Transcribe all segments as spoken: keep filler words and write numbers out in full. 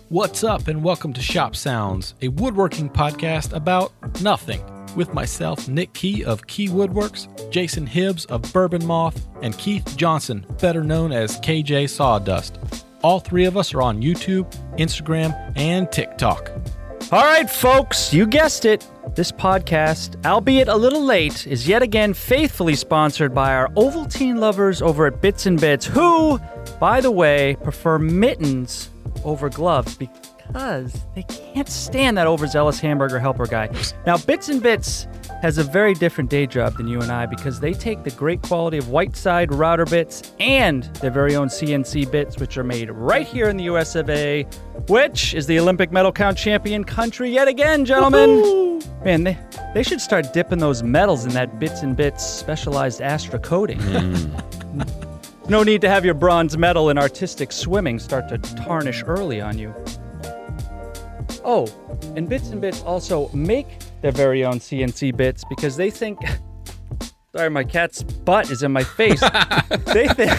What's up, and welcome to Shop Sounds, a woodworking podcast about nothing, with myself, Nick Key of Key Woodworks, Jason Hibbs of Bourbon Moth, and Keith Johnson, better known as K J Sawdust. All three of us are on YouTube, Instagram, and TikTok. All right, folks, you guessed it. This podcast, albeit a little late, is yet again faithfully sponsored by our Ovaltine lovers over at Bits and Bits, who, by the way, prefer mittens over gloves because they can't stand that overzealous hamburger helper guy. Now, Bits and Bits has a very different day job than you and I because they take the great quality of Whiteside router bits and their very own C N C bits, which are made right here in the U S of A, which is the Olympic medal count champion country yet again, gentlemen. Woo-hoo! Man, they, they should start dipping those medals in that Bits and Bits specialized Astra coating. Mm. No need to have your bronze medal in artistic swimming start to tarnish early on you. Oh, and Bits and Bits also make their very own C N C bits because they think... Sorry, my cat's butt is in my face. they think...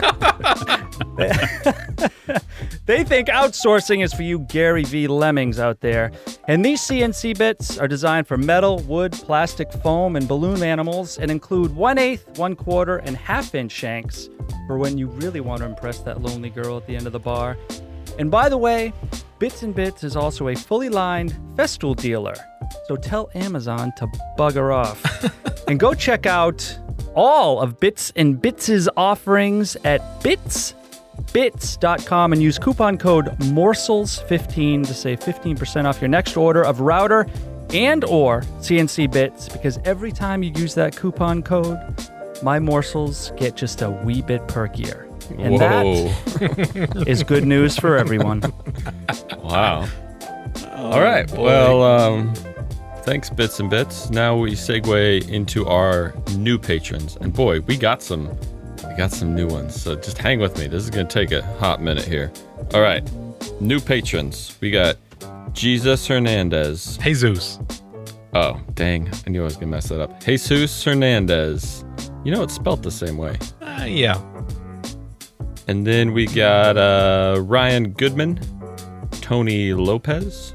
they think outsourcing is for you Gary V. Lemmings out there. And these C N C bits are designed for metal, wood, plastic, foam, and balloon animals and include one-eighth, one-quarter, and half-inch shanks for when you really want to impress that lonely girl at the end of the bar. And by the way, Bits and Bits is also a fully lined Festool dealer. So tell Amazon to bugger off. And go check out all of Bits and Bits' offerings at bits bits dot com and use coupon code morsels fifteen to save fifteen percent off your next order of router and or C N C bits, because every time you use that coupon code, my morsels get just a wee bit perkier. And Whoa. that is good news for everyone. Wow. All right. Well, um, thanks, Bits and Bits. Now we segue into our new patrons. And boy, we got some we got some new ones. So just hang with me. This is going to take a hot minute here. All right. New patrons. We got Jesus Hernandez. Jesus. Oh, dang. I knew I was going to mess that up. Jesus Hernandez. You know, it's spelt the same way. Uh, yeah. And then we got uh, Ryan Goodman, Tony Lopez,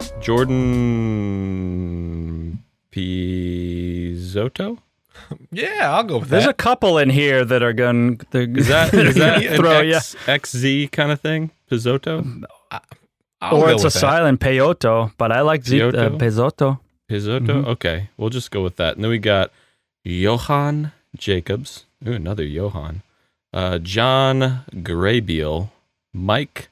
Jordan Pizzotto. Yeah, I'll go with There's that. a couple in here that are going to Is that, is that an throw X, X Z kind of thing? Pizzotto? I'll or go it's a with that. silent peyoto, but I like Z- uh, Peyoto? pezzotto. Pizzotto? Mhm. Okay, we'll just go with that. And then we got Johan Jacobs. Ooh, another Johan. Uh, John Graybeal. Mike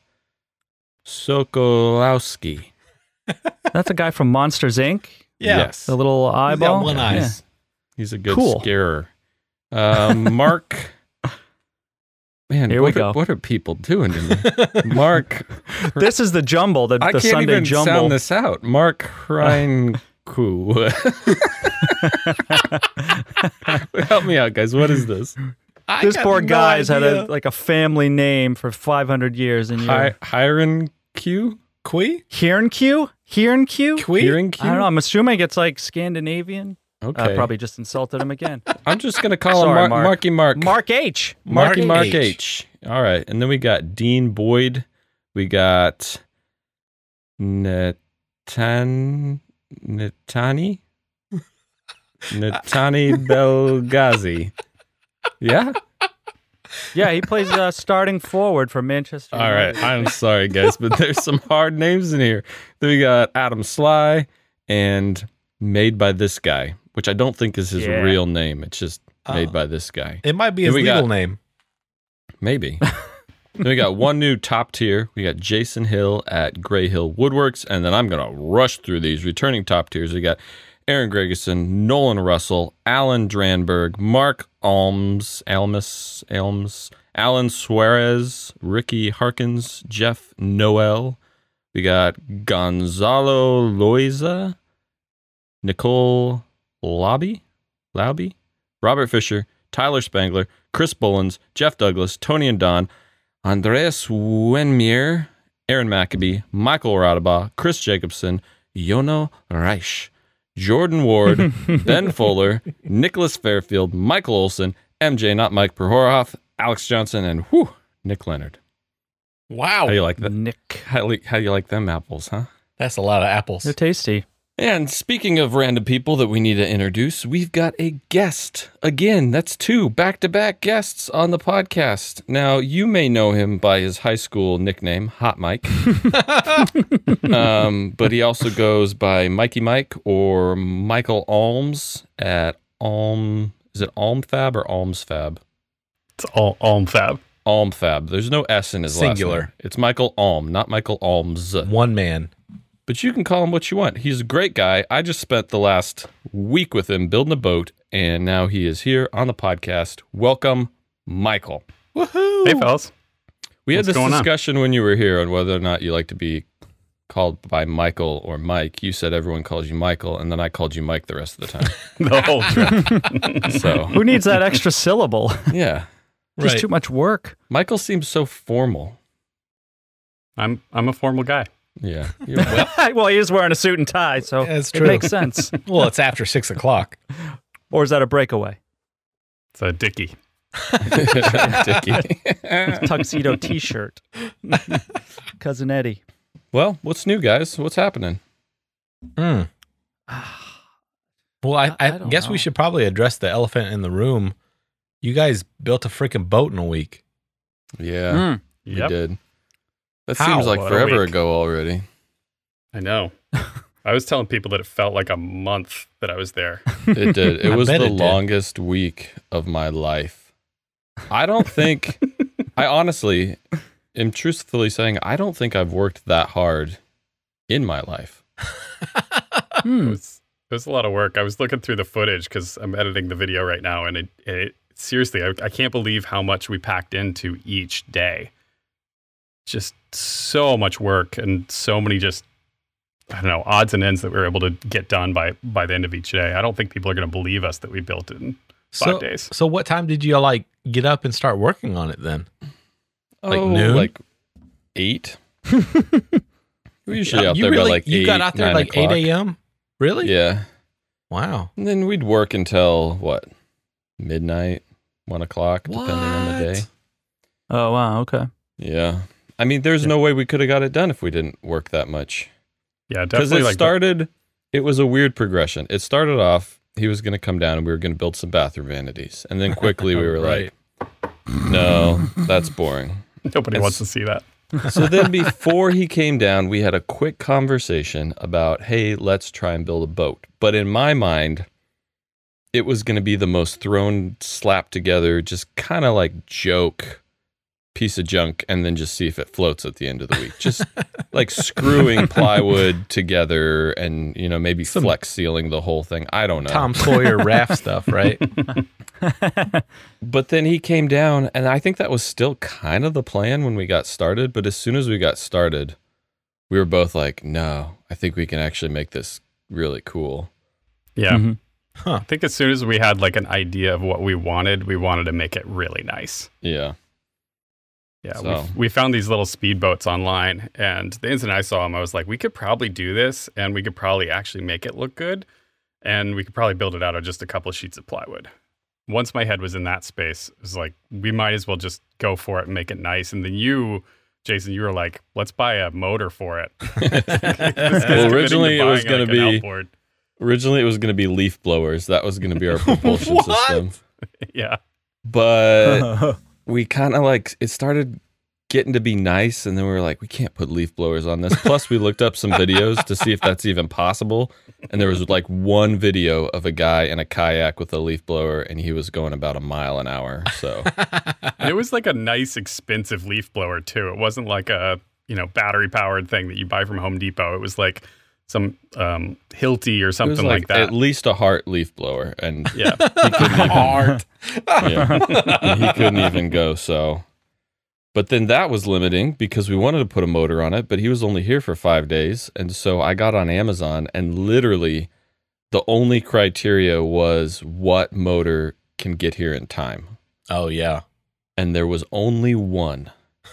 Sokolowski. That's a guy from Monsters, Incorporated. Yeah. Yes. The little He's got eyeball. one eye. Yeah. He's a good Cool. scarer. Um, Mark... Man, Here we what, go. Are, what are people doing to me? Mark... This is the jumble, the, I the can't Sunday even jumble. sound this out. Mark Reinku. Help me out, guys. What is this? I This got poor no guy's had idea. a, like a family name for five hundred years. And Hi- you're Hiron Q? Qui? Hearing Q? Hearing Q? Qui? Hearing Q? I don't know. I'm assuming it's like Scandinavian. Okay. I probably just insulted him again. I'm just going to call Sorry, him Mar- Mark. Marky Mark. Mark H. Marky Mark H. H. All right. And then we got Dean Boyd. We got Natan... Natani? Natani Belgazi. Yeah? Yeah, he plays uh, starting forward for Manchester All right. United. I'm sorry, guys, but there's some hard names in here. Then we got Adam Sly and Made by This Guy, which I don't think is his Yeah. real name. It's just Made Oh. by This Guy. It might be Then his we legal got- name. Maybe. Then we got one new top tier. We got Jason Hill at Gray Hill Woodworks. And then I'm going to rush through these returning top tiers. We got Aaron Gregerson, Nolan Russell, Alan Dranberg, Mark Alms, Almus, Alms, Alan Suarez, Ricky Harkins, Jeff Noel. We got Gonzalo Loiza, Nicole Lobby, Lauby, Robert Fisher, Tyler Spangler, Chris Bullins, Jeff Douglas, Tony and Don, Andreas Wenmier, Aaron Maccabee, Michael Radabaugh, Chris Jacobson, Jono Reich, Jordan Ward, Ben Fuller, Nicholas Fairfield, Michael Olson, M J, not Mike Perhoroff, Alex Johnson, and whew, Nick Leonard. Wow. How do you like that? Nick. How, do you- how do you like them apples, huh? That's a lot of apples. They're tasty. And speaking of random people that we need to introduce, we've got a guest. Again, that's two back-to-back guests on the podcast. Now, you may know him by his high school nickname, Hot Mike. um, but he also goes by Mikey Mike or Michael Alms at Alm... Is it Almfab or Almsfab? It's all Almfab. Almfab. There's no S in his Singular. last name. It's Michael Alm, not Michael Alms. One man. But you can call him what you want. He's a great guy. I just spent the last week with him building a boat, and now he is here on the podcast. Welcome, Michael. Woohoo! Hey, fellas. We had What's this going on? discussion when you were here on whether or not you like to be called by Michael or Mike. You said everyone calls you Michael, and then I called you Mike the rest of the time. The whole trip. So, Who needs that extra syllable? yeah. Just Right. too much work. Michael seems so formal. I'm I'm a formal guy. Yeah. You're well, Well, he is wearing a suit and tie, so That's it true. makes sense. Well, it's after six o'clock. Or is that a breakaway? It's a Dickie. Dickie. Tuxedo T-shirt. Cousin Eddie. Well, what's new, guys? What's happening? Mm. Well, I, I- I, I don't guess know. we should probably address the elephant in the room. You guys built a freaking boat in a week. Yeah, Mm. we Yep. did. That How? seems like What a forever week. ago already. I know. I was telling people that it felt like a month that I was there. It did. It I was bet the it did. longest week of my life. I don't think, I honestly am truthfully saying, I don't think I've worked that hard in my life. It Hmm. was it was a lot of work. I was looking through the footage because I'm editing the video right now, and it, it seriously, I, I can't believe how much we packed into each day. Just so much work and so many just I don't know odds and ends that we were able to get done by by the end of each day. I don't think people are going to believe us that we built it in five so, days. So what time did you like get up and start working on it then? Like oh, noon? Like eight. We're usually out you there really, by like you eight, got out there nine like o'clock. eight a.m.? Really? Yeah. Wow. And then we'd work until what? Midnight, one o'clock, depending on the What? day. Oh, wow. Okay. Yeah. I mean, there's no way we could have got it done if we didn't work that much. Yeah, Because definitely. it Like started, it was a weird progression. It started off, he was going to come down and we were going to build some bathroom vanities. And then quickly we were Right. like, no, that's boring. the, nobody it's- wants to see that. So then before he came down, we had a quick conversation about, hey, let's try and build a boat. But in my mind, it was going to be the most thrown, slapped together, just kind of like joke piece of junk, and then just see if it floats at the end of the week. Just like screwing plywood together and, you know, maybe Some- flex sealing the whole thing. I don't know. Tom Sawyer raft stuff, right? But then he came down, and I think that was still kind of the plan when we got started. But as soon as we got started, we were both like, no, I think we can actually make this really cool. Yeah. Mhm. I think as soon as we had like an idea of what we wanted, we wanted to make it really nice. Yeah. Yeah, So- we, we found these little speedboats online, and the instant I saw them, I was like, we could probably do this, and we could probably actually make it look good, and we could probably build it out of just a couple of sheets of plywood. Once my head was in that space, it was like, we might as well just go for it and make it nice. And then you, Jason, you were like, let's buy a motor for it. Well, originally it was going to be outboard. originally it was going to be leaf blowers. That was going to be our propulsion What? system. Yeah. But we kind of like it started getting to be nice, and then we were like, we can't put leaf blowers on this. Plus, we looked up some videos to see if that's even possible, and there was like one video of a guy in a kayak with a leaf blower, and he was going about a mile an hour. So And it was like a nice, expensive leaf blower too. It wasn't like a you know battery powered thing that you buy from Home Depot. It was like some um, Hilti or it was something like, like, that. at least a Hart leaf blower, and Yeah. he couldn't even, Art. yeah, he couldn't even go. So, but then that was limiting because we wanted to put a motor on it, but he was only here for five days, and so I got on Amazon, and literally the only criteria was what motor can get here in time, Oh, yeah. and there was only one,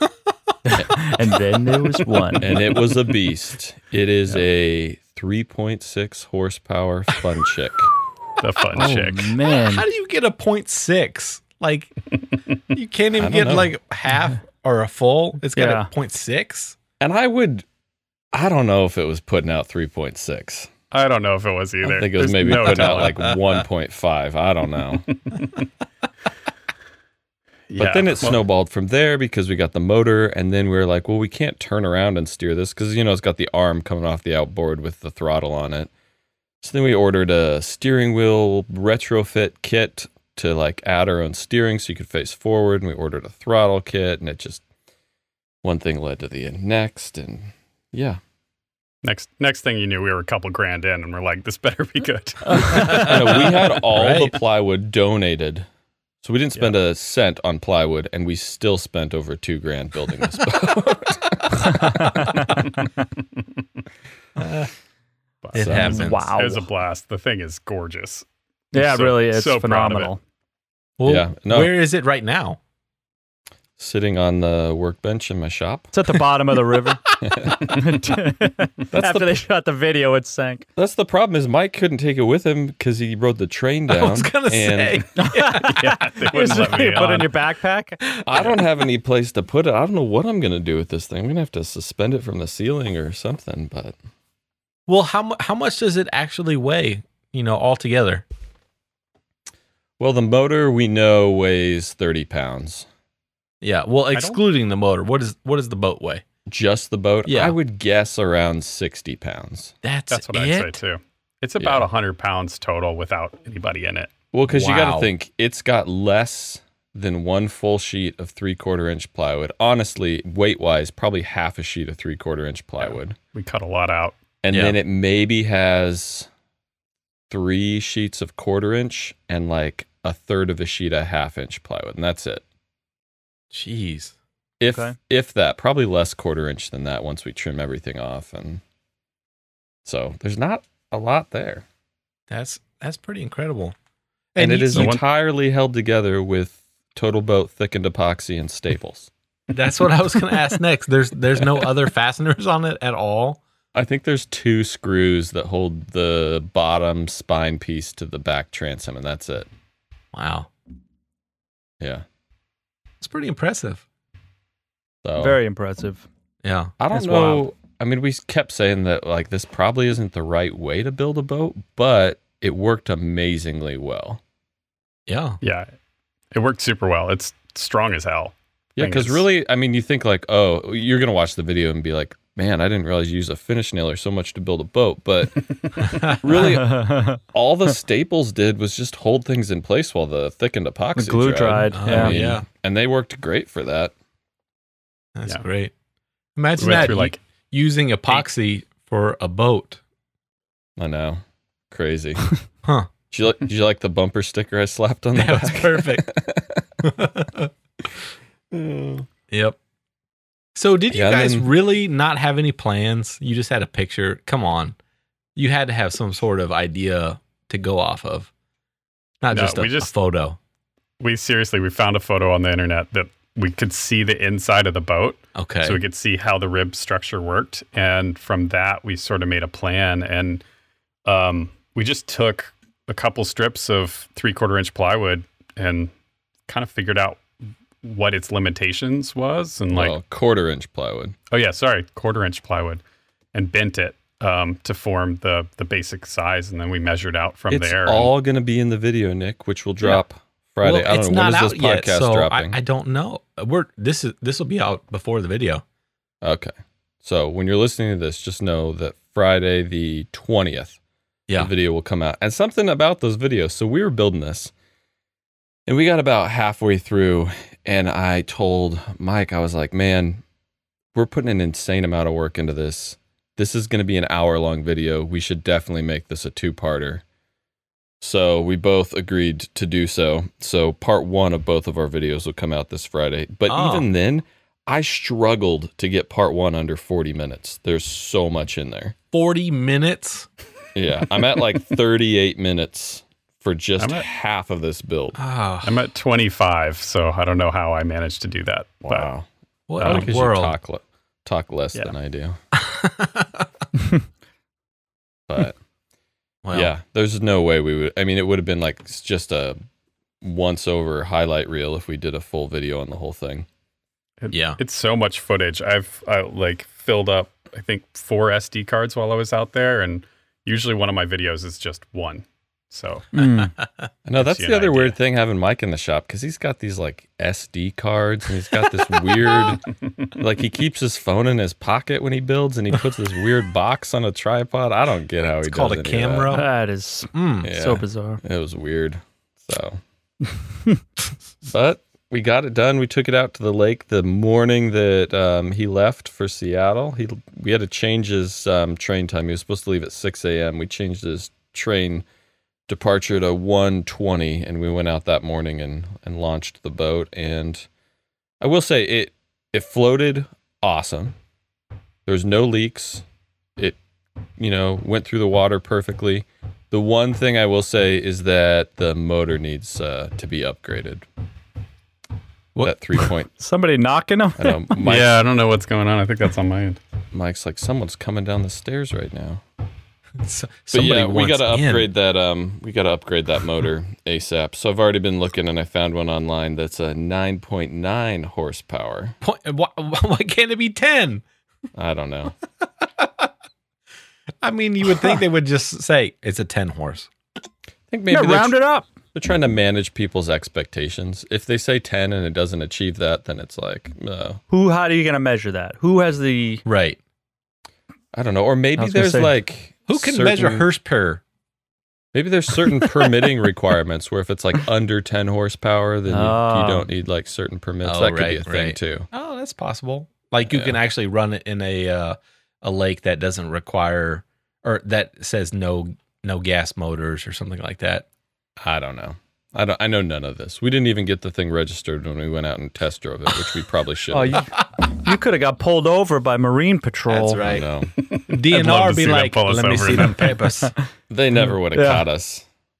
And then there was one. and it was a beast. It is a three point six horsepower Fun Chick. The fun Oh, chick. man. How do you get a point six? Like, you can't I even don't get know. like half or a full. It's got Yeah. a point six. And I would, I don't know if it was putting out three point six. I don't know if it was either. I think it was There's maybe no putting out telling. like one point five. I don't know. Yeah, But then it well, snowballed from there because we got the motor, and then we were like, well, we can't turn around and steer this because, you know, it's got the arm coming off the outboard with the throttle on it. So then we ordered a steering wheel retrofit kit to like add our own steering so you could face forward, and we ordered a throttle kit, and it just, one thing led to the next, and yeah. Next, next thing you knew, we were a couple grand in, and we're like, "This better be good." I know, we had all Right. the plywood donated. So we didn't spend a cent on plywood, and we still spent over two grand building this boat. It So- happens. Wow. It was a blast. The thing is gorgeous. Yeah, it So- really is so proud of phenomenal. Well, Yeah, no. where is it right now? Sitting on the workbench in my shop. It's at the bottom of the river. That's After the, they shot the video, it sank. that's the problem is Mike couldn't take it with him because he rode the train down. I was gonna and say. Yeah, they wouldn't let me You put it in on. your backpack. I don't have any place to put it. I don't know what I'm going to do with this thing. I'm going to have to suspend it from the ceiling or something, but Well, how mu- how much does it actually weigh? You know, altogether. well, the motor we know weighs thirty pounds. Yeah. Well, don't- excluding the motor, what is what does the boat weigh? Just the boat, Yeah. I would guess around sixty pounds. That's That's what it. I'd say too. It's about Yeah. a hundred pounds total without anybody in it. Well, because you got Wow. to think it's got less than one full sheet of three quarter inch plywood. Honestly, weight wise, probably half a sheet of three quarter inch plywood. We cut a lot out. And Yeah. then it maybe has three sheets of quarter inch and like a third of a sheet of half inch plywood. And that's it. Jeez. If Okay. if that, probably less quarter inch than that once we trim everything off. And so there's not a lot there. That's that's pretty incredible. And, it you- is so one- entirely held together with Total Boat thickened epoxy and staples. That's what I was going to ask next. There's there's no other fasteners on it at all. I think there's two screws that hold the bottom spine piece to the back transom, and that's it. Wow. Yeah. It's pretty impressive. So Very impressive. Yeah. I don't That's know. wild. I mean, we kept saying that like this probably isn't the right way to build a boat, but it worked amazingly well. Yeah. Yeah, it worked super well. It's strong as hell. Yeah, Thing because is- really, I mean, you think like, oh, you're gonna watch the video and be like, man, I didn't realize you use a finish nailer so much to build a boat, but really, all the staples did was just hold things in place while the thickened epoxy The glue dried. dried. Oh, yeah. I mean, yeah. and they worked great for that. That's Yeah. great. We Imagine went that through u- like using epoxy for a boat. I know, crazy. Huh. Did you like? Did you like the bumper sticker I slapped on the That was back? perfect. Yep. So did you Yeah, and guys then- really not have any plans? You just had a picture. Come on. You had to have some sort of idea to go off of. Not No, just, a, we just- a photo. we seriously we found a photo on the internet that we could see the inside of the boat, Okay. so we could see how the rib structure worked, and from that we sort of made a plan, and um, we just took a couple strips of three quarter inch plywood and kind of figured out what its limitations was, and like Well, quarter inch plywood. oh yeah, sorry, quarter inch plywood, and bent it um, to form the the basic size, and then we measured out from It's there. and- all going to be in the video, Nick, which will drop Friday. Well, I it's don't know not when is out this yet, podcast so I, dropping. I don't know. We're this is this will be out before the video. Okay, so when you're listening to this, just know that Friday the twentieth, Yeah. the video will come out. And something about those videos. So we were building this, and we got about halfway through, and I told Mike, I was like, "Man, we're putting an insane amount of work into this. This is going to be an hour long video. We should definitely make this a two parter." So we both agreed to do so. So part one of both of our videos will come out this Friday. But Oh. even then, I struggled to get part one under forty minutes. There's so much in there. forty minutes. Yeah, I'm at like thirty-eight minutes for just I'm at- half of this build. Ah, I'm at twenty-five, so I don't know how I managed to do that. Wow. what Uh, a Because you world. talk, le- talk less Yeah. than I do. But Well, yeah, there's no way we would. I mean, it would have been like just a once over highlight reel if we did a full video on the whole thing. It, Yeah. It's so much footage. I've I, like filled up, I think, four S D cards while I was out there, and usually one of my videos is just one. So Mm. I know that's you the an other idea. weird thing having Mike in the shop because he's got these like S D cards and he's got this weird, like he keeps his phone in his pocket when he builds and he puts this weird box on a tripod. I don't get how he It's does called a any of camera. That is Mm. that. Yeah, so bizarre. it was weird. So, but we got it done. We took it out to the lake the morning that um, he left for Seattle. He we had to change his um, train time. He was supposed to leave at six a.m. We changed his train departure to one twenty, and we went out that morning and, and launched the boat. And I will say it it floated awesome. There was no leaks. It, you know, went through the water perfectly. The one thing I will say is that the motor needs uh, to be upgraded. What? That three point. Somebody knocking him? I know. Mike, yeah, I don't know what's going on. I think that's on my end. Mike's like, someone's coming down the stairs right now. So, But somebody yeah, we wants got to in. upgrade that. Um, we got to upgrade that motor ASAP. So I've already been looking, and I found one online that's a nine point nine horsepower. Point, why, why can't it be ten? I don't know. I mean, you would think they would just say it's a ten horse. I think maybe Yeah, they're, round tr- it up. they're trying to manage people's expectations. If they say ten and it doesn't achieve that, then it's like, uh, Who? How are you going to measure that? Who has the? Right. I don't know. Or I maybe was gonna there's say, like Who can certain- measure horsepower? Maybe there's certain permitting requirements where if it's like under ten horsepower, then you, Oh. you don't need like certain permits. Oh, that could be right, a thing right. too. Oh, that's possible. Like you Yeah. can actually run it in a uh, a lake that doesn't require or that says no no gas motors or something like that. I don't know. I don't. I know none of this. We didn't even get the thing registered when we went out and test drove it, which we probably should. Oh, you, you could have got pulled over by Marine Patrol. That's right. No, D N I'd love R to be see them like, pull us let me over see then." them papers. they never would have Yeah. caught us.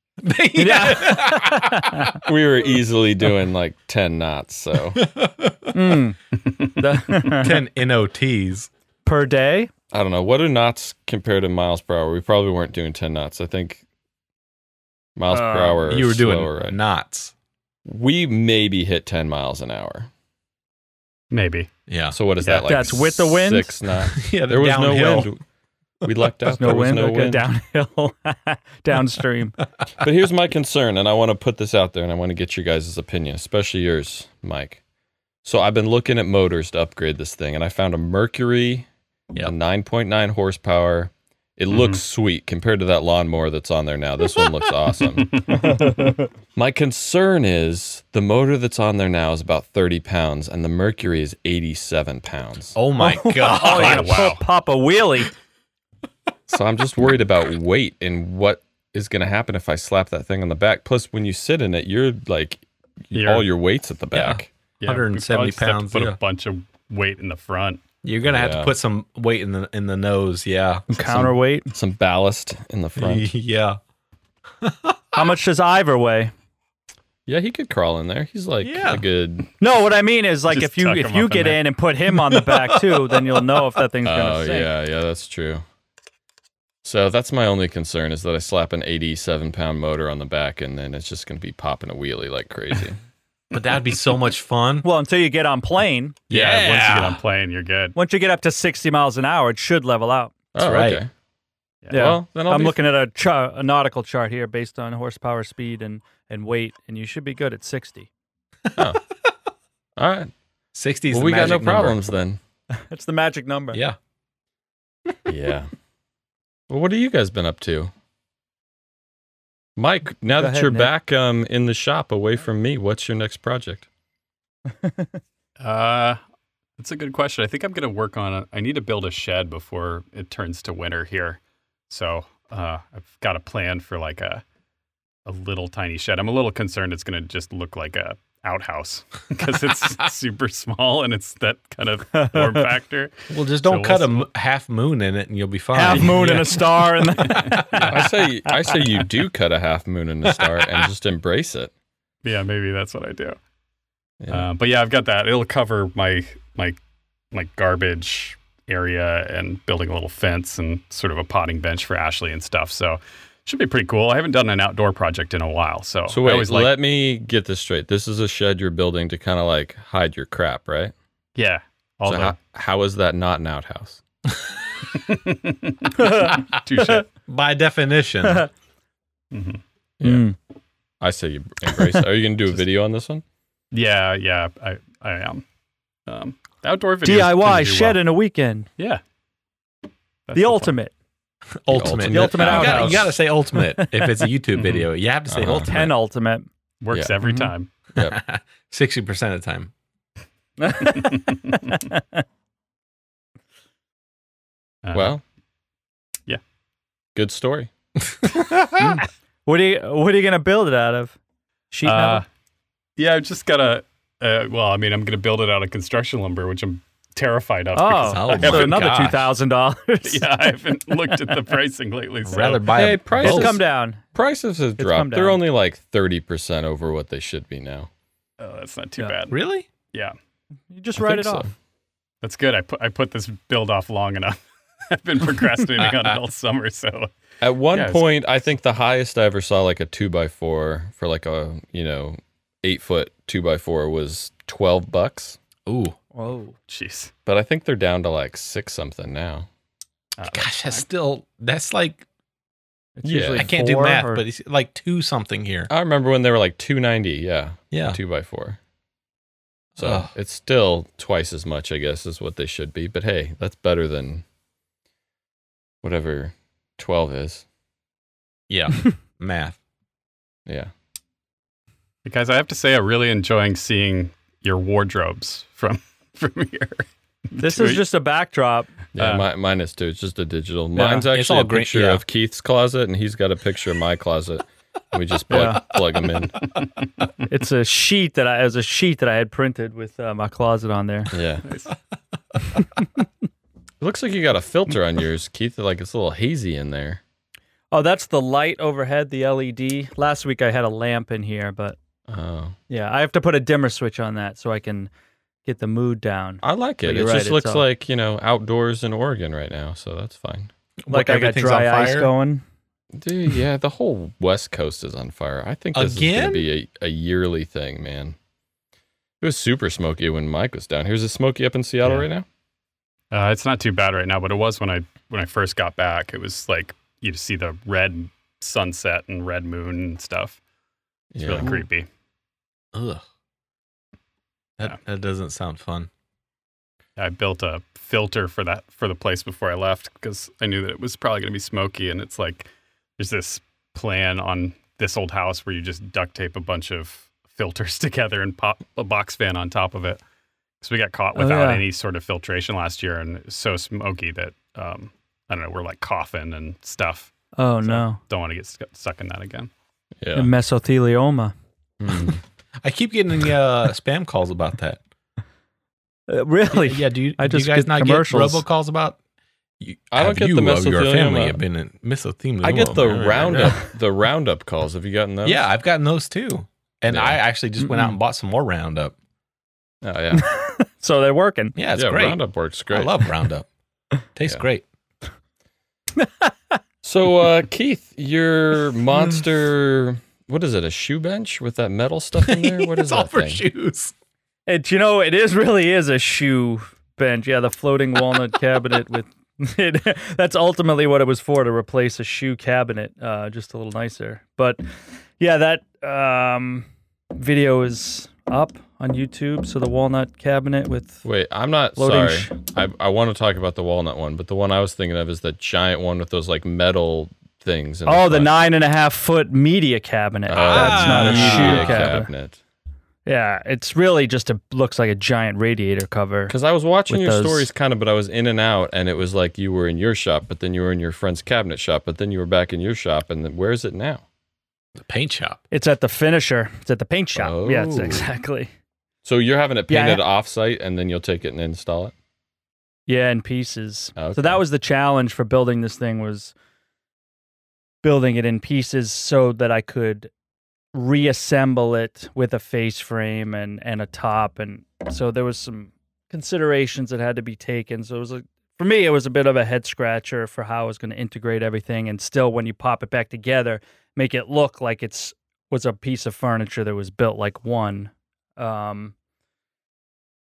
yeah. We were easily doing like ten knots. So Mm. The- ten N O Ts. per day? I don't know. What do knots compare to miles per hour? We probably weren't doing ten knots. I think miles per Uh, hour. You are were doing slower, right? knots. We maybe hit ten miles an hour. Maybe. Yeah. So what is Yeah. that like? That's with the wind? Six knots. yeah, There was downhill. no wind. We lucked out. No there was wind? no Okay, wind. downhill, downstream. But here's my concern, and I want to put this out there, and I want to get your guys' opinion, especially yours, Mike. So I've been looking at motors to upgrade this thing, and I found a Mercury, Yep. a nine point nine horsepower. It looks sweet compared to that lawnmower that's on there now. This one looks awesome. My concern is the motor that's on there now is about thirty pounds, and the Mercury is eighty-seven pounds. Oh my Oh, god. you're gonna wow. pop, pop a wheelie. So I'm just worried about weight and what is going to happen if I slap that thing on the back. Plus, when you sit in it, you're like, You're- all your weight's at the back. Yeah, one hundred we seventy probably just have to pounds, Put yeah. a bunch of weight in the front. You're gonna have Yeah. to put some weight in the in the nose. Yeah. Counterweight. Some ballast in the front. yeah. How much does Ivor weigh? Yeah, he could crawl in there. He's like Yeah. a good. No, what I mean is like Just if you tuck if him you up in get there. in and put him on the back too, then you'll know if that thing's gonna Oh sink. yeah, yeah, that's true. So that's my only concern is that I slap an eighty-seven pound motor on the back and then it's just going to be popping a wheelie like crazy. But that'd be so much fun. Well, until you get on plane. Yeah, once you Yeah. get on plane, you're good. Once you get up to sixty miles an hour, it should level out. oh, right. okay. Yeah. Well, then I'll I'm be- looking at a, char- a nautical chart here based on horsepower, speed, and, and weight, and you should be good at sixty. All right. sixty is Well, the we got no magic number. problems then. That's the magic number. Yeah. Yeah. Well, what have you guys been up to? Mike, now Go that ahead, you're Nick. back um, in the shop away from me, what's your next project? Uh, that's a good question. I think I'm going to work on it. I need to build a shed before it turns to winter here. So uh, I've got a plan for like a a little tiny shed. I'm a little concerned it's going to just look like a outhouse because it's super small and it's that kind of form factor. Well, just So don't cut we'll a mo- half moon in it, and you'll be fine. Half moon and Yeah. a star. And I say, I say you do cut a half moon in the star and just embrace it. Yeah, maybe that's what I do. Yeah. Uh, but yeah, I've got that. It'll cover my my like garbage area and building a little fence and sort of a potting bench for Ashley and stuff. So should be pretty cool. I haven't done an outdoor project in a while, so So I wait, always like let me get this straight. This is a shed you're building to kind of like hide your crap, right? Yeah. All So the how, how is that not an outhouse? touche. By definition. hmm Yeah. Mm. I say you embrace it. Are you going to do a video on this one? Yeah, yeah, I, I am. Um, the outdoor videos D I Y tend to do shed well. in a weekend. Yeah. That's The point. ultimate. Ultimate. The ultimate you gotta, outhouse. you gotta say ultimate if it's a YouTube video. You have to say Uh-huh. ultimate. Ten ultimate. Works Yeah. every Mhm. time. Yep. sixty percent of the time. Uh, Well, yeah. Good story. What are you What are you gonna build it out of? Sheet uh, metal. yeah, I've just gotta. Uh, well, I mean, I'm gonna build it out of construction lumber, which I'm terrified of. Oh, because Oh, I my so haven't- another gosh. two thousand dollars. yeah, I haven't looked at the pricing lately. So. Rather buy Hey, a prices- It's boat. come down. Prices have come dropped. They're down. only like thirty percent over what they should be now. Oh, that's not too Yeah. bad. Really? Yeah, You just I write think it so. off. that's good. I put I put this build off long enough. I've been procrastinating on it all summer, so At one Yeah, it's- point, I think the highest I ever saw like a two by four for like a, you know, eight foot two by four was twelve bucks. Ooh. Whoa. jeez. But I think they're down to like six something now. Uh, Gosh, that's still that's like It's Yeah. usually I can't do four math, or- but it's like two something here. I remember when they were like two ninety, yeah. Yeah. Two by four. So Ugh. it's still twice as much, I guess, as what they should be. But hey, that's better than whatever twelve is. Yeah. Math. Yeah. guys, I have to say, I'm really enjoying seeing your wardrobes from from here. This To is it. just a backdrop. Yeah, Uh, mi- mine is too. It's just a digital. Yeah. Mine's It's actually all a great, picture yeah. of Keith's closet, and he's got a picture of my closet. And we just plug, Yeah. plug them in. It's a sheet that I it was a sheet that I had printed with uh, my closet on there. Yeah. It looks like you got a filter on yours, Keith. Like it's a little hazy in there. Oh, that's the light overhead, the L E D. Last week I had a lamp in here, but Oh, yeah, I have to put a dimmer switch on that so I can get the mood down. I like But it. It you're just right, it's looks all- like, you know, outdoors in Oregon right now, so that's fine. Like I got Everything's dry on ice fire? going. Dude, yeah, the whole West Coast is on fire. I think this is Again? going to be a, a yearly thing, man. It was super smoky when Mike was down here. Is it smoky up in Seattle Yeah. right now? Uh, it's not too bad right now, but it was when I when I first got back. It was like you see the red sunset and red moon and stuff. It's Yeah. really creepy. Ugh. That Yeah. that doesn't sound fun. I built a filter for that for the place before I left because I knew that it was probably going to be smoky. And it's like there's this plan on this old house where you just duct tape a bunch of filters together and pop a box fan on top of it. So we got caught Oh, without yeah. any sort of filtration last year, and it was so smoky that um, I don't know. We're like coughing and stuff. Oh So no, Don't want to get stu- stuck in that again. the Yeah. mesothelioma. Hmm. I keep getting uh, spam calls about that. Uh, really? Yeah, do you, I do you just guys get not commercials. get robocalls about? You, I don't have get you the or your mesothelioma. family have been in mesothelioma. I get the roundup, the roundup calls. Have you gotten those? Yeah, I've gotten those too. And Yeah. I actually just went out Mm-mm. and bought some more Roundup. Oh yeah. So they're working. Yeah, it's yeah, great. Roundup works great. I love Roundup. Tastes Yeah. great. So, uh, Keith, your monster, what is it? A shoe bench with that metal stuff in there? What is it's all that for thing? shoes. It, you know, it is really is a shoe bench. Yeah, the floating walnut cabinet with it. That's ultimately what it was for, to replace a shoe cabinet, uh, just a little nicer. But yeah, that um, video is up on YouTube. So the walnut cabinet with Wait, I'm not floating. sorry. sh- I, I want to talk about the walnut one, but the one I was thinking of is that giant one with those like metal things. In oh, the front. nine and a half foot media cabinet. Oh, That's not a media shoe cabinet. cabinet. Yeah, it's really just a looks like a giant radiator cover. Because I was watching With your those- stories kind of, but I was in and out, and it was like you were in your shop, but then you were in your friend's cabinet shop, but then you were back in your shop, and then where is it now? The paint shop. It's at the finisher. It's at the paint shop. Yeah, it's Oh. exactly. So you're having it Yeah, I- painted off-site, and then you'll take it and install it? Yeah, in pieces. Okay. So that was the challenge for building this thing, was building it in pieces so that I could reassemble it with a face frame and, and a top. And so there was some considerations that had to be taken. So it was a, for me, it was a bit of a head scratcher for how I was going to integrate everything. And still, when you pop it back together, make it look like it's was a piece of furniture that was built like one. Um,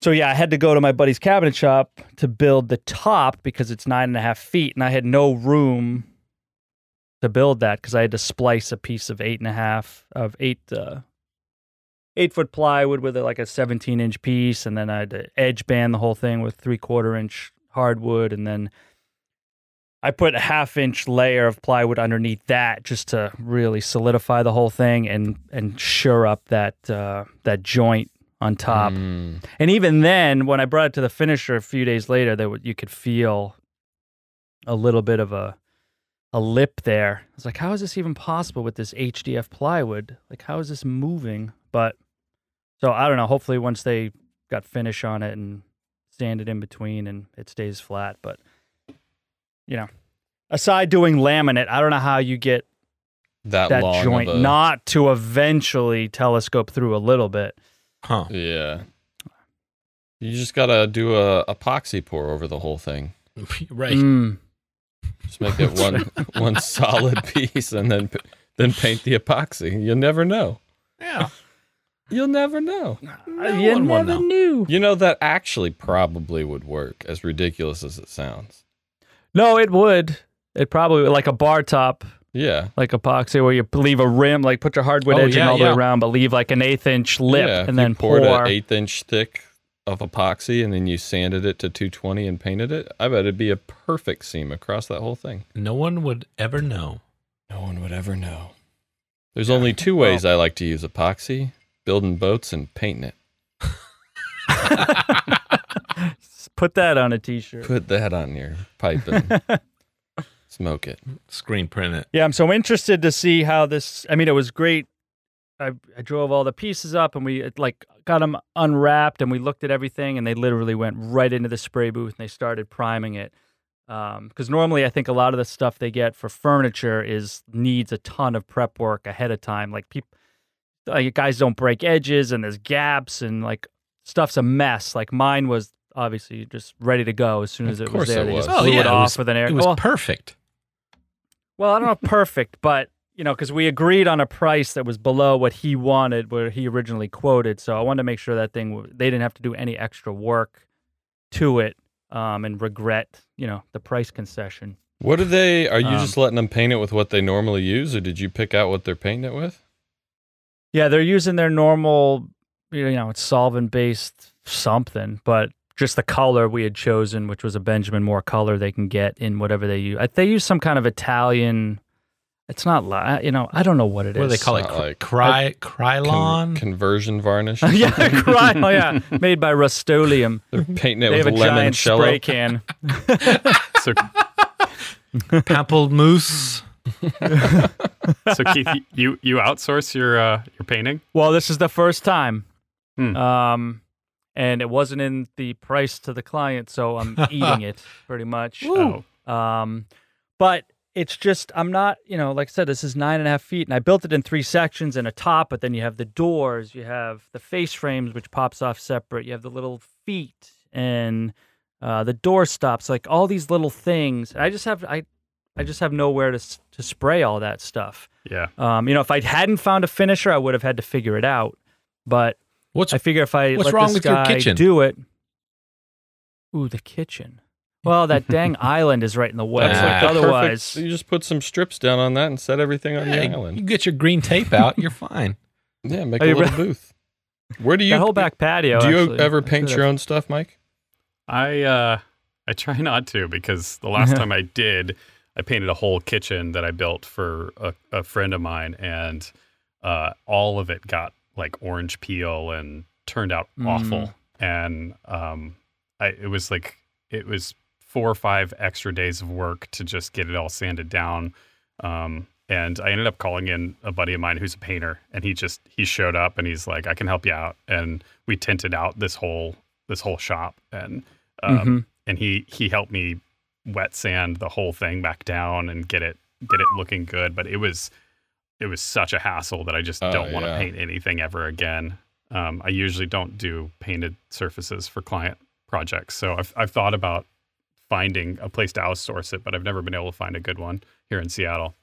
So yeah, I had to go to my buddy's cabinet shop to build the top because it's nine and a half feet, and I had no room to build that because I had to splice a piece of eight and a half of eight uh, eight foot plywood with like a seventeen inch piece, and then I had to edge band the whole thing with three quarter inch hardwood, and then I put a half inch layer of plywood underneath that just to really solidify the whole thing and and sure up that uh, that joint on top. Mm. And even then, when I brought it to the finisher a few days later, there you could feel a little bit of a a lip there. I was like, how is this even possible with this H D F plywood? Like, how is this moving? But so I don't know. Hopefully, once they got finish on it and sanded in between, and it stays flat. But you know, aside doing laminate, I don't know how you get That, that long joint of a, not to eventually telescope through a little bit. Huh. Yeah. You just gotta do a epoxy pour over the whole thing. Right. Mm. Just make it one one solid piece, and then then paint the epoxy. You'll never know. Yeah. You'll never know. No you one will never know. knew. You know, that actually probably would work, as ridiculous as it sounds. No, it would. It probably like a bar top, Yeah. like epoxy, where you leave a rim, like put your hardwood Oh, edging yeah, all the yeah. way around, but leave like an eighth inch lip, yeah. and then you poured pour. an eighth inch thick of epoxy, and then you sanded it to two twenty and painted it. I bet it'd be a perfect seam across that whole thing. No one would ever know. No one would ever know. There's only two ways I like to use epoxy: building boats and painting it. Put that on a t-shirt. Put that on your pipe and smoke it. Screen print it. Yeah, I'm so interested to see how this. I mean, it was great. I, I drove all the pieces up, and we like got them unwrapped, and we looked at everything, and they literally went right into the spray booth, and they started priming it. Because um, normally, I think a lot of the stuff they get for furniture is needs a ton of prep work ahead of time. Like people, like guys don't break edges, and there's gaps, and like stuff's a mess. Like mine was obviously just ready to go as soon as Of it was course there. it They was. just Oh, blew yeah, it it off was- with an air. It was well, perfect. well, I don't know, perfect, but you know, because we agreed on a price that was below what he wanted, where he originally quoted. So I wanted to make sure that thing w- they didn't have to do any extra work to it, um, and regret, you know, the price concession. What do they? Are you Um, just letting them paint it with what they normally use, or did you pick out what they're painting it with? Yeah, they're using their normal, you know, it's solvent based something, but just the color we had chosen, which was a Benjamin Moore color they can get in whatever they use. I- They use some kind of Italian. It's not, li- you know, I don't know what it What do they is. call it? Not Cry, like- cry, Con- Krylon? conversion varnish. yeah, cry, oh, yeah, made by Rust-Oleum. They're painting it They have with a giant limoncello. spray can. So, Pamplemousse. so Keith, you you outsource your uh, your painting? Well, this is the first time. Hmm. Um, and it wasn't in the price to the client, so I'm eating it pretty much. Oh, Um, but it's just, I'm not, you know, like I said, this is nine and a half feet, and I built it in three sections and a top, but then you have the doors, you have the face frames, which pops off separate, you have the little feet, and uh, the door stops, like all these little things. I just have, I, I just have nowhere to s- to spray all that stuff. yeah. Um, you know, if I hadn't found a finisher, I would have had to figure it out. But What's I figure if I what's let wrong this with your guy kitchen? do it. Ooh, the kitchen. Well, that dang island is right in the way. That's Ah. like the Otherwise, perfect, you just put some strips down on that and set everything on Yeah, the you island. get your green tape out, you're fine. Yeah, make Are a you little re- booth. Where do you that whole back patio. do you actually, ever I paint could your have- own stuff, Mike? I uh, I try not to, because the last time I did, I painted a whole kitchen that I built for a, a friend of mine, and uh, all of it got like orange peel and turned out Mm. awful. And um, I it was like it was four or five extra days of work to just get it all sanded down. Um, and I ended up calling in a buddy of mine who's a painter, and he just he showed up and he's like, I can help you out. And we tinted out this whole this whole shop, and um, Mhm. and he he helped me wet sand the whole thing back down and get it get it looking good. But it was it was such a hassle that I just Oh, don't want to yeah. paint anything ever again. Um, I usually don't do painted surfaces for client projects, so I've I've thought about finding a place to outsource it, but I've never been able to find a good one here in Seattle.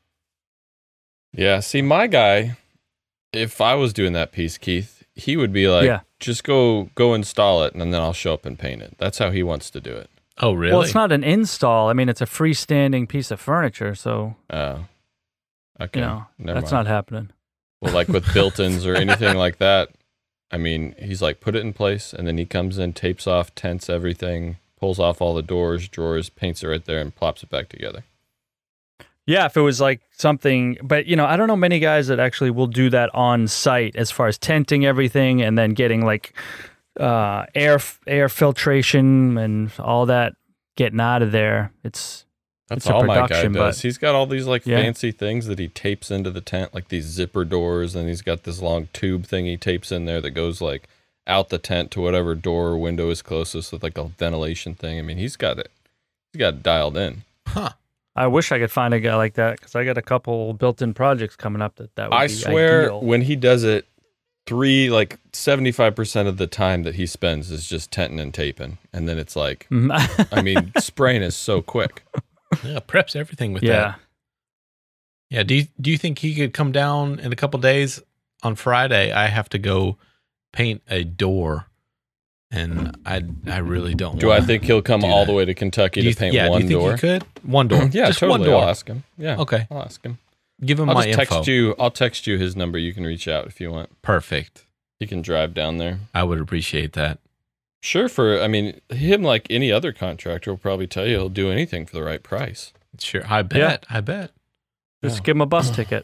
Yeah, see, my guy, if I was doing that piece, Keith, he would be like, Yeah. just go go install it, and then I'll show up and paint it. That's how he wants to do it. Oh, really? Well, it's not an install. I mean, it's a freestanding piece of furniture, so Oh, okay. you know Never that's mind. not happening. Well, like with built-ins or anything like that, I mean, he's like, put it in place, and then he comes in, tapes off, tents everything, pulls off all the doors, drawers, paints it right there, and plops it back together. Yeah, if it was like something, but you know, I don't know many guys that actually will do that on site as far as tenting everything and then getting like uh, air air filtration and all that getting out of there. It's That's it's a all my guy production, does. but He's got all these like Yeah. fancy things that he tapes into the tent, like these zipper doors, and he's got this long tube thing he tapes in there that goes like out the tent to whatever door or window is closest with like a ventilation thing. I mean, he's got it. He's got it dialed in. Huh. I wish I could find a guy like that because I got a couple built-in projects coming up that that would I be swear, ideal. when he does it, three like seventy-five percent of the time that he spends is just tenting and taping, and then it's like, Mhm. I mean, spraying is so quick. Yeah, preps everything with yeah. that. Yeah. Do you, do you think he could come down in a couple days? On Friday, I have to go paint a door, and I I really don't. Do I wanna think he'll come do all that. the way to Kentucky Do you to th- paint yeah, one do you think door? you could? One door. Yeah, Just totally. one door. I'll ask him. Yeah. Okay. I'll ask him. Give him I'll my just text info. you. I'll text you his number. You can reach out if you want. Perfect. You can drive down there. I would appreciate that. Sure. For I mean, him like any other contractor will probably tell you he'll do anything for the right price. Sure. I bet. I bet. Just Yeah. give him a bus ticket.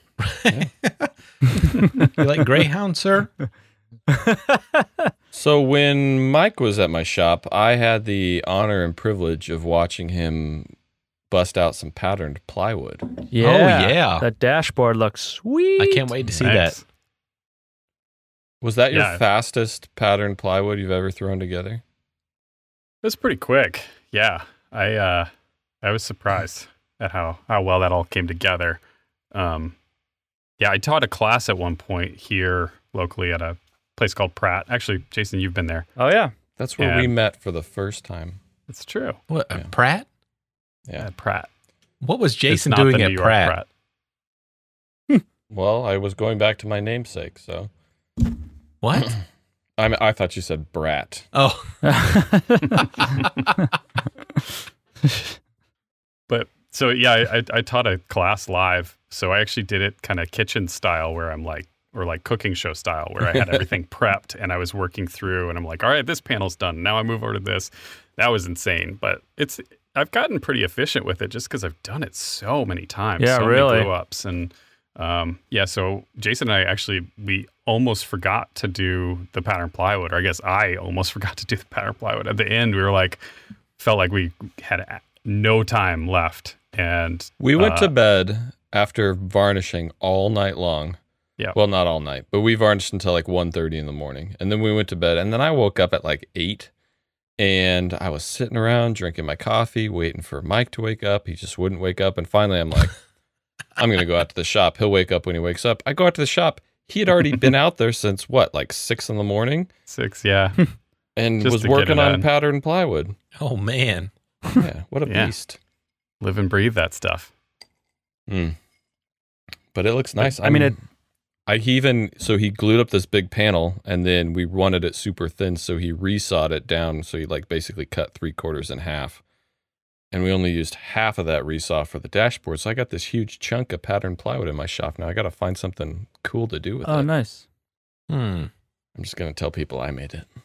You like Greyhound, sir? So when Mike was at my shop, I had the honor and privilege of watching him bust out some patterned plywood. Yeah. yeah. That dashboard looks sweet. I can't wait to see Nice. that. Was that your Yeah. fastest patterned plywood you've ever thrown together? It was pretty quick. Yeah. I uh I was surprised at how, how well that all came together. Um yeah, I taught a class at one point here locally at a place called Pratt. Actually, Jason, you've been there. Oh, yeah. That's where Yeah. we met for the first time. It's true. What? uh, Yeah. Pratt? Yeah. At Pratt. What was It's Jason not the doing New at York Pratt? Well, I was going back to my namesake, so What? I mean, I thought you said brat. Oh, But so yeah, I, I, I taught a class live. So I actually did it kind of kitchen style, where I'm like, or like cooking show style, where I had everything prepped and I was working through, and I'm like, all right, this panel's done. Now I move over to this. That was insane, but it's I've gotten pretty efficient with it just because I've done it so many times. Yeah, so really. many blow ups and um, yeah. So Jason and I actually we almost forgot to do the pattern plywood, or I guess I almost forgot to do the pattern plywood. At the end, we were like, felt like we had a- no time left, and We went uh, to bed after varnishing all night long. Yeah. Well, not all night, but we varnished until like one thirty in the morning. And then we went to bed. And then I woke up at like eight. And I was sitting around drinking my coffee, waiting for Mike to wake up. He just wouldn't wake up. And finally, I'm like, I'm going to go out to the shop. He'll wake up when he wakes up. I go out to the shop. He had already been out there since what, like six in the morning? Six, yeah. And Just was to get working it on done. patterned plywood. oh man. Yeah. What a Yeah. beast. Live and breathe that stuff. Mm. But it looks nice. I mean, I'm- it- I he even so he glued up this big panel, and then we wanted it super thin, so he resawed it down. So he like basically cut three quarters in half, and we only used half of that resaw for the dashboard. So I got this huge chunk of patterned plywood in my shop now. I got to find something cool to do with Oh, it. nice. Hmm. I'm just gonna tell people I made it.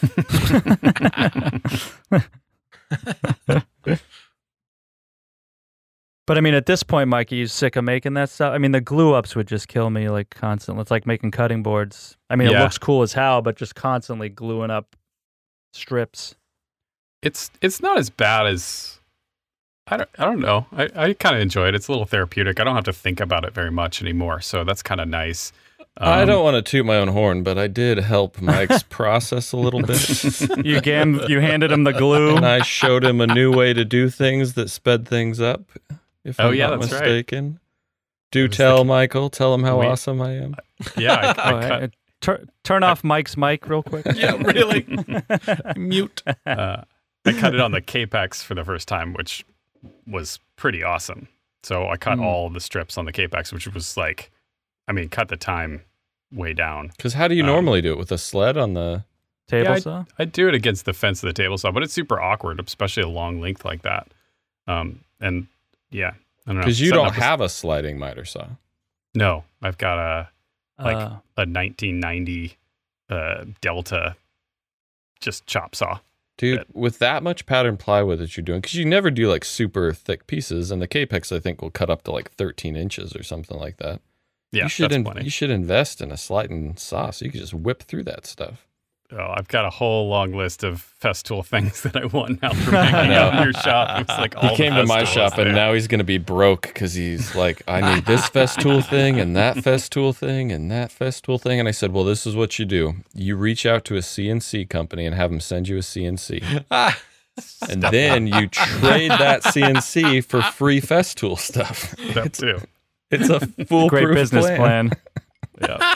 But I mean, at this point, Mike, are you sick of making that stuff? I mean, the glue ups would just kill me like constantly. It's like making cutting boards. I mean, it Yeah. looks cool as hell, but just constantly gluing up strips. It's it's not as bad as I don't I don't know. I, I kind of enjoy it. It's a little therapeutic. I don't have to think about it very much anymore, so that's kind of nice. I Um, don't want to toot my own horn, but I did help Mike's process a little bit. You gam- you handed him the glue. And I showed him a new way to do things that sped things up, if Oh, I'm yeah, not that's right. mistaken. Do It was tell, the- Michael. Tell him how We- awesome I am. Yeah, I, I Oh, cut, uh, tur- turn off Mike's mic real quick. Yeah, really. Mute. uh, I cut it on the Capex for the first time, which was pretty awesome. So I cut Mm. all the strips on the Capex, which was like, I mean, cut the time way down. Because how do you Um, normally do it? With a sled on the table yeah, saw? I do it against the fence of the table saw, but it's super awkward, especially a long length like that. Um, and yeah, I don't know. Because you Setting don't up a- have a sliding miter saw. No, I've got a like Uh, a nineteen ninety uh, Delta, just chop saw. Dude, But- with that much pattern plywood that you're doing, because you never do like super thick pieces, and the Capex I think will cut up to like thirteen inches or something like that. Yeah, you should that's in- plenty. you should invest in a sliding saw so you can just whip through that stuff. Oh, I've got a whole long list of Festool things that I want now from hanging out in your shop. It's like all He the came to my Festool shop is and there. now he's going to be broke because he's like, I need this Festool thing and that Festool thing and that Festool thing. And I said, well, this is what you do. You reach out to a C N C company and have them send you a C N C. And then you trade that C N C for free Festool stuff. that too. It's a foolproof great business plan. Yeah.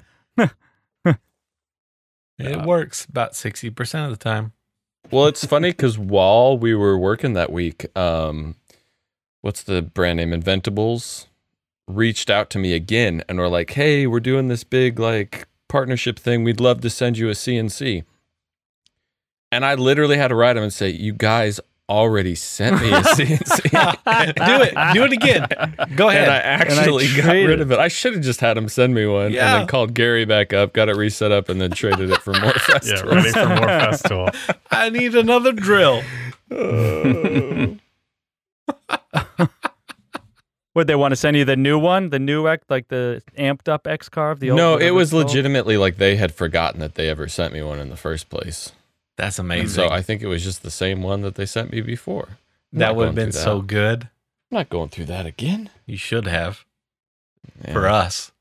It works about sixty percent of the time. Well, it's funny because while we were working that week, um, what's the brand name? Inventables reached out to me again and were like, hey, we're doing this big like partnership thing. We'd love to send you a C N C. And I literally had to write them and say, you guys already sent me a C N C. Do it. Do it again. Go ahead. And I actually got traded- rid of it. I should have just had him send me one Yeah. and then called Gary back up, got it reset up, and then traded it for more Yeah, Festool. ready for more Festool. I need another drill. Would they want to send you the new one, the new X, like the amped up X carve? The old, No, it whatever was it's called? legitimately like they had forgotten that they ever sent me one in the first place. That's And amazing. so I think it was just the same one that they sent me before. I'm that not would have going been through so that. good. I'm not going through that again. You should have Yeah. for us.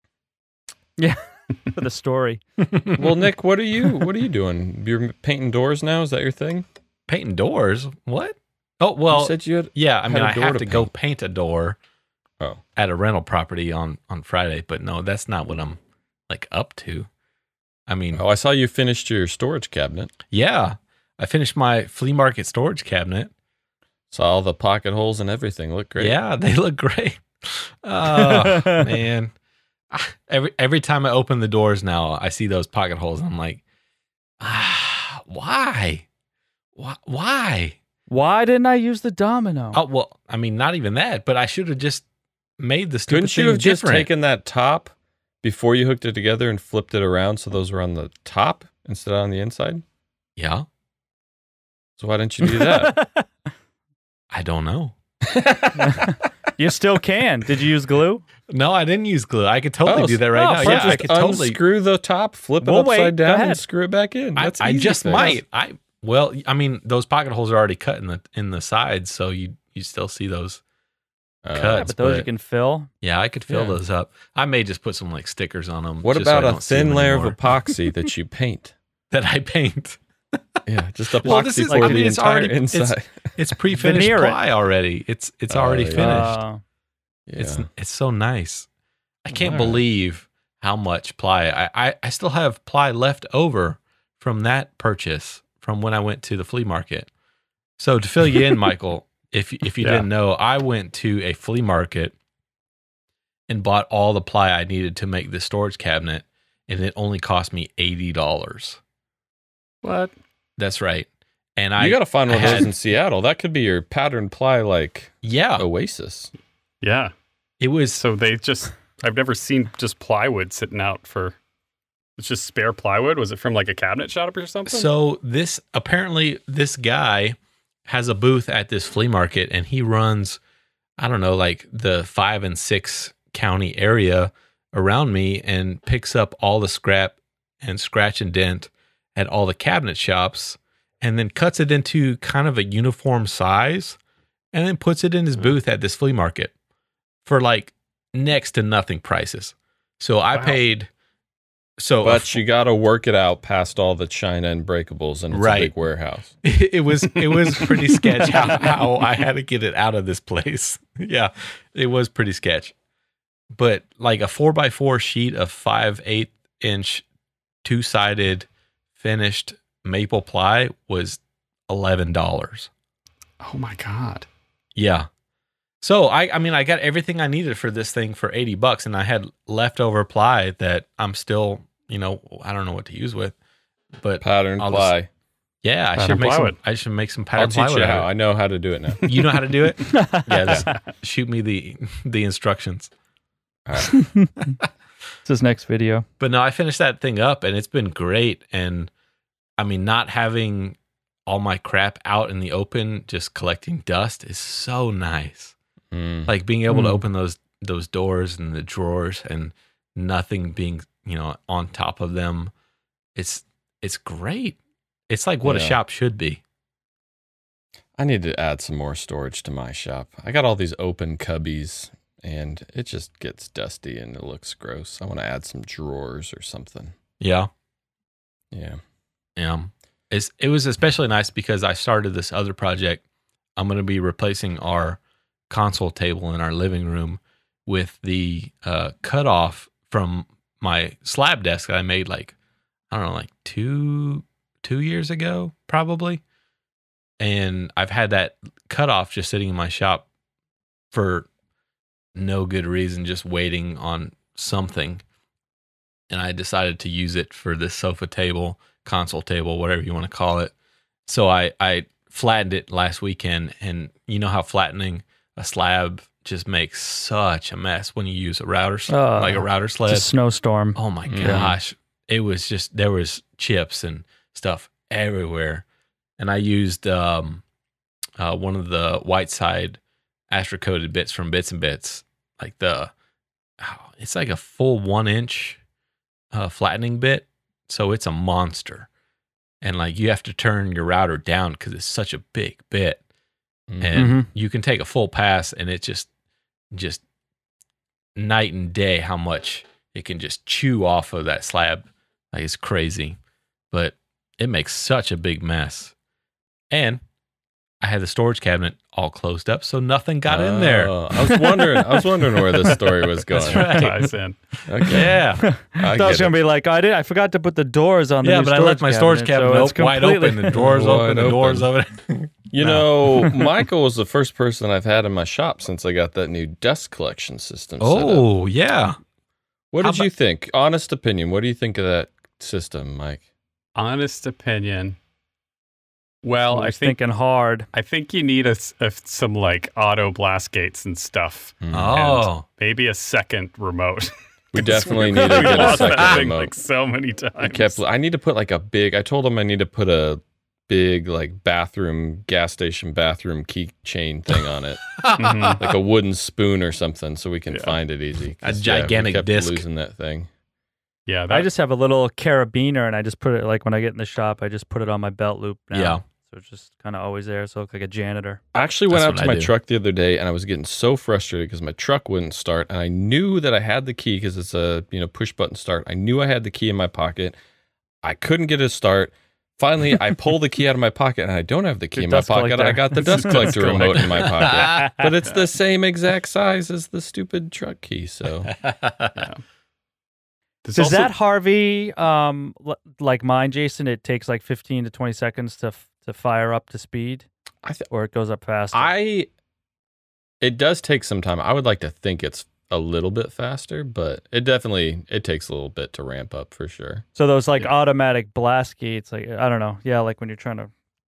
for the story. Well, Nick, what are you? What are you doing? You're painting doors now. Is that your thing? Painting doors? What? Oh well, you said you had. yeah. I mean, had a I door have to to go paint. paint a door Oh, at a rental property on on Friday, but no, that's not what I'm like up to. I mean, oh, I saw you finished your storage cabinet. yeah, I finished my flea market storage cabinet. Saw all the pocket holes and everything. Look great. Yeah, they look great. Oh man, every every time I open the doors now, I see those pocket holes. And I'm like, ah, why, why, why? Why didn't I use the domino? Oh well, I mean, not even that, but I should have just made the stupid Couldn't you thing have just different. taken that top before you hooked it together and flipped it around so those were on the top instead of on the inside? Yeah, So why didn't you do that? I don't know. You still can. Did you use glue? No, I didn't use glue. I could totally Oh, do that oh, right now. fine, Yeah, I just could totally. unscrew the top, flip it We'll wait, upside go down, ahead. and screw it back in. I, That's I easy just fix. might. I well, I mean, those pocket holes are already cut in the in the sides, so you you still see those. Uh, Cut. Yeah, That's but those you but- can fill. Yeah, I could fill Yeah. those up. I may just put some like stickers on them. What just so I about a don't see them thin layer anymore. of epoxy that you paint? that I paint? Yeah, just epoxy Well, this is- for I the mean, it's entire already- it's- inside. It's pre-finished Veneer it. ply already. It's it's Oh, already yeah. finished. Uh, Yeah. It's it's so nice. I can't All right. believe how much ply I, I I still have ply left over from that purchase from when I went to the flea market. So to fill you in, Michael, if if you Yeah. didn't know, I went to a flea market and bought all the ply I needed to make the storage cabinet, and it only cost me eighty dollars. What? That's right. And I you got to find one I of those had- in Seattle. That could be your pattern ply like yeah, oasis. Yeah. it was So they just, I've never seen just plywood sitting out for, it's just spare plywood. Was it from like a cabinet shop or something? So this apparently this guy has a booth at this flea market, and he runs, I don't know, like the five and six county area around me, and picks up all the scrap and scratch and dent at all the cabinet shops, and then cuts it into kind of a uniform size, and then puts it in his booth at this flea market for like next to nothing prices. So I Wow. paid. So a But you got to work it out past all the China and breakables, and it's Right. a big warehouse. it was it was pretty sketch how, how I had to get it out of this place. Yeah, it was pretty sketch. But like a four by four sheet of five eight inch two sided finished maple ply was eleven dollars. oh my God. Yeah. So I I mean I got everything I needed for this thing for eighty bucks, and I had leftover ply that I'm still, you know, I don't know what to use with. but Pattern I'll ply. just- yeah, I Pattern should make some. plywood. I should make some I'll pattern teach plywood. you out of how. it. I know how to do it now. You know how to do it? Yeah, just shoot me the the instructions. All right. It's his next video. But no, I finished that thing up and it's been great. And I mean, not having all my crap out in the open, just collecting dust is so nice. Mm. Like being able to Mm. open those those doors and the drawers and nothing being, you know, on top of them. It's it's great. It's like what a Yeah. shop should be. I need to add some more storage to my shop. I got all these open cubbies, and it just gets dusty and it looks gross. I want to add some drawers or something. Yeah. Yeah. Yeah. It's, it was especially nice because I started this other project. I'm going to be replacing our console table in our living room with the uh, cutoff from my slab desk that I made like, I don't know, like two, two years ago, probably. And I've had that cutoff just sitting in my shop for no good reason, just waiting on something. And I decided to use it for this sofa table, console table, whatever you want to call it. So I, I flattened it last weekend, and you know how flattening a slab just makes such a mess when you use a router, s- Uh, like a router sled. It's a snowstorm. Oh my Mhm. gosh. It was just, there was chips and stuff everywhere. And I used um, uh, one of the white side astro coated bits from Bits and Bits. Like the, oh, it's like a full one inch uh, flattening bit. So it's a monster. And like you have to turn your router down because it's such a big bit. Mm. And Mhm. you can take a full pass and it just, just night and day how much it can just chew off of that slab. Like it's crazy, but it makes such a big mess. And I had the storage cabinet all closed up, so nothing got in there. Oh, I was wondering. I was wondering where this story was going. That's right. Ties in. Okay. Yeah, I I thought I was get gonna it. be like, I did. I forgot to put the doors on the yeah, new but I storage left my storage cabinet so it's op- wide completely- open, the drawers Wide open, the doors open. open. You No. know, Michael was the first person I've had in my shop since I got that new dust collection system. set up. Oh yeah, What How did you think? Honest opinion. What do you think of that system, Mike? Honest opinion. Well, I I was think thinking hard. I think you need a, s- a- some like auto blast gates and stuff. Hmm. oh Maybe a second remote. We definitely we need to get a lost second that thing remote. like so many times. I kept. I need to put like a big. I told him I need to put a big like bathroom, gas station bathroom keychain thing on it, Mhm. like a wooden spoon or something, so we can Yeah. find it easy. 'Cause, A yeah, we gigantic kept disc. Losing that thing. Yeah, that, I just have a little carabiner, and I just put it like when I get in the shop, I just put it on my belt loop. Now. Yeah. So it's just kind of always there. So I look like a janitor. I actually went That's out what to I my do. truck the other day, and I was getting so frustrated because my truck wouldn't start, and I knew that I had the key because it's a you know push button start. I knew I had the key in my pocket. I couldn't get it to start. Finally, I pull the key out of my pocket, and I don't have the key Your in my dust pocket. collector. I got the It's a dust dust collector remote collector. in my pocket, but it's the same exact size as the stupid truck key. So There's Does also- that Harvey, um, l- like mine, Jason? It takes like fifteen to twenty seconds to f- to fire up to speed, I th- or it goes up faster. I, it does take some time. I would like to think it's a little bit faster, but it definitely it takes a little bit to ramp up for sure. so those like Yeah. automatic blast gates, like I don't know, yeah, like when you're trying to.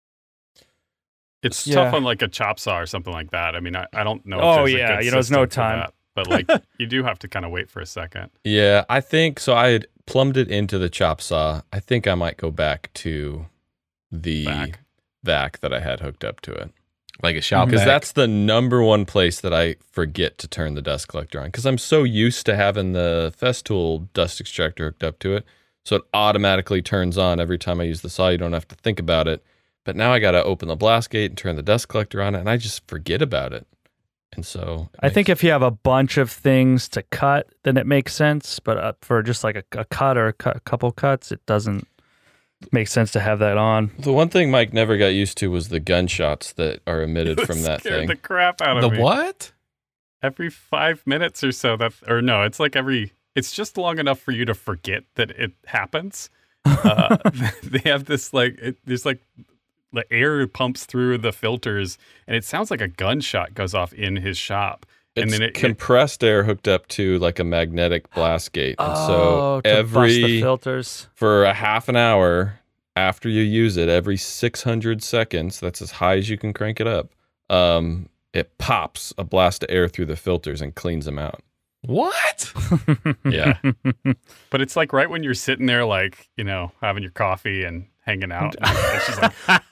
It's Yeah. tough on like a chop saw or something like that. I mean, I, I don't know. If Oh, there's a yeah, good you know, there's no system for time. that, but like you do have to kind of wait for a second. Yeah, I think so. I had plumbed it into the chop saw. I think I might go back to the Vac. vac that I had hooked up to it like a shop because vac. that's the number one place that I forget to turn the dust collector on because I'm so used to having the Festool dust extractor hooked up to it, so it automatically turns on every time I use the saw. You don't have to think about it. But now I got to open the blast gate and turn the dust collector on, and I just forget about it. And so it I think makes- if you have a bunch of things to cut, then it makes sense. But uh, for just like a, a cut or a, cu- a couple cuts, it doesn't make sense to have that on. the one thing Mike never got used to was the gunshots that are emitted from that Scared thing. the crap out of the me. what? Every five minutes or so. That or no, it's like every. It's just long enough for you to forget that it happens. Uh, they have this like it, there's like the air pumps through the filters, and it sounds like a gunshot goes off in his shop. It's and then it, it compressed air hooked up to like a magnetic blast gate. And oh, so to bust the every filters. for a half an hour, after you use it, every six hundred seconds, that's as high as you can crank it up, um, it pops a blast of air through the filters and cleans them out. What? Yeah. But it's like right when you're sitting there, like, you know, having your coffee and hanging out. And it's just like,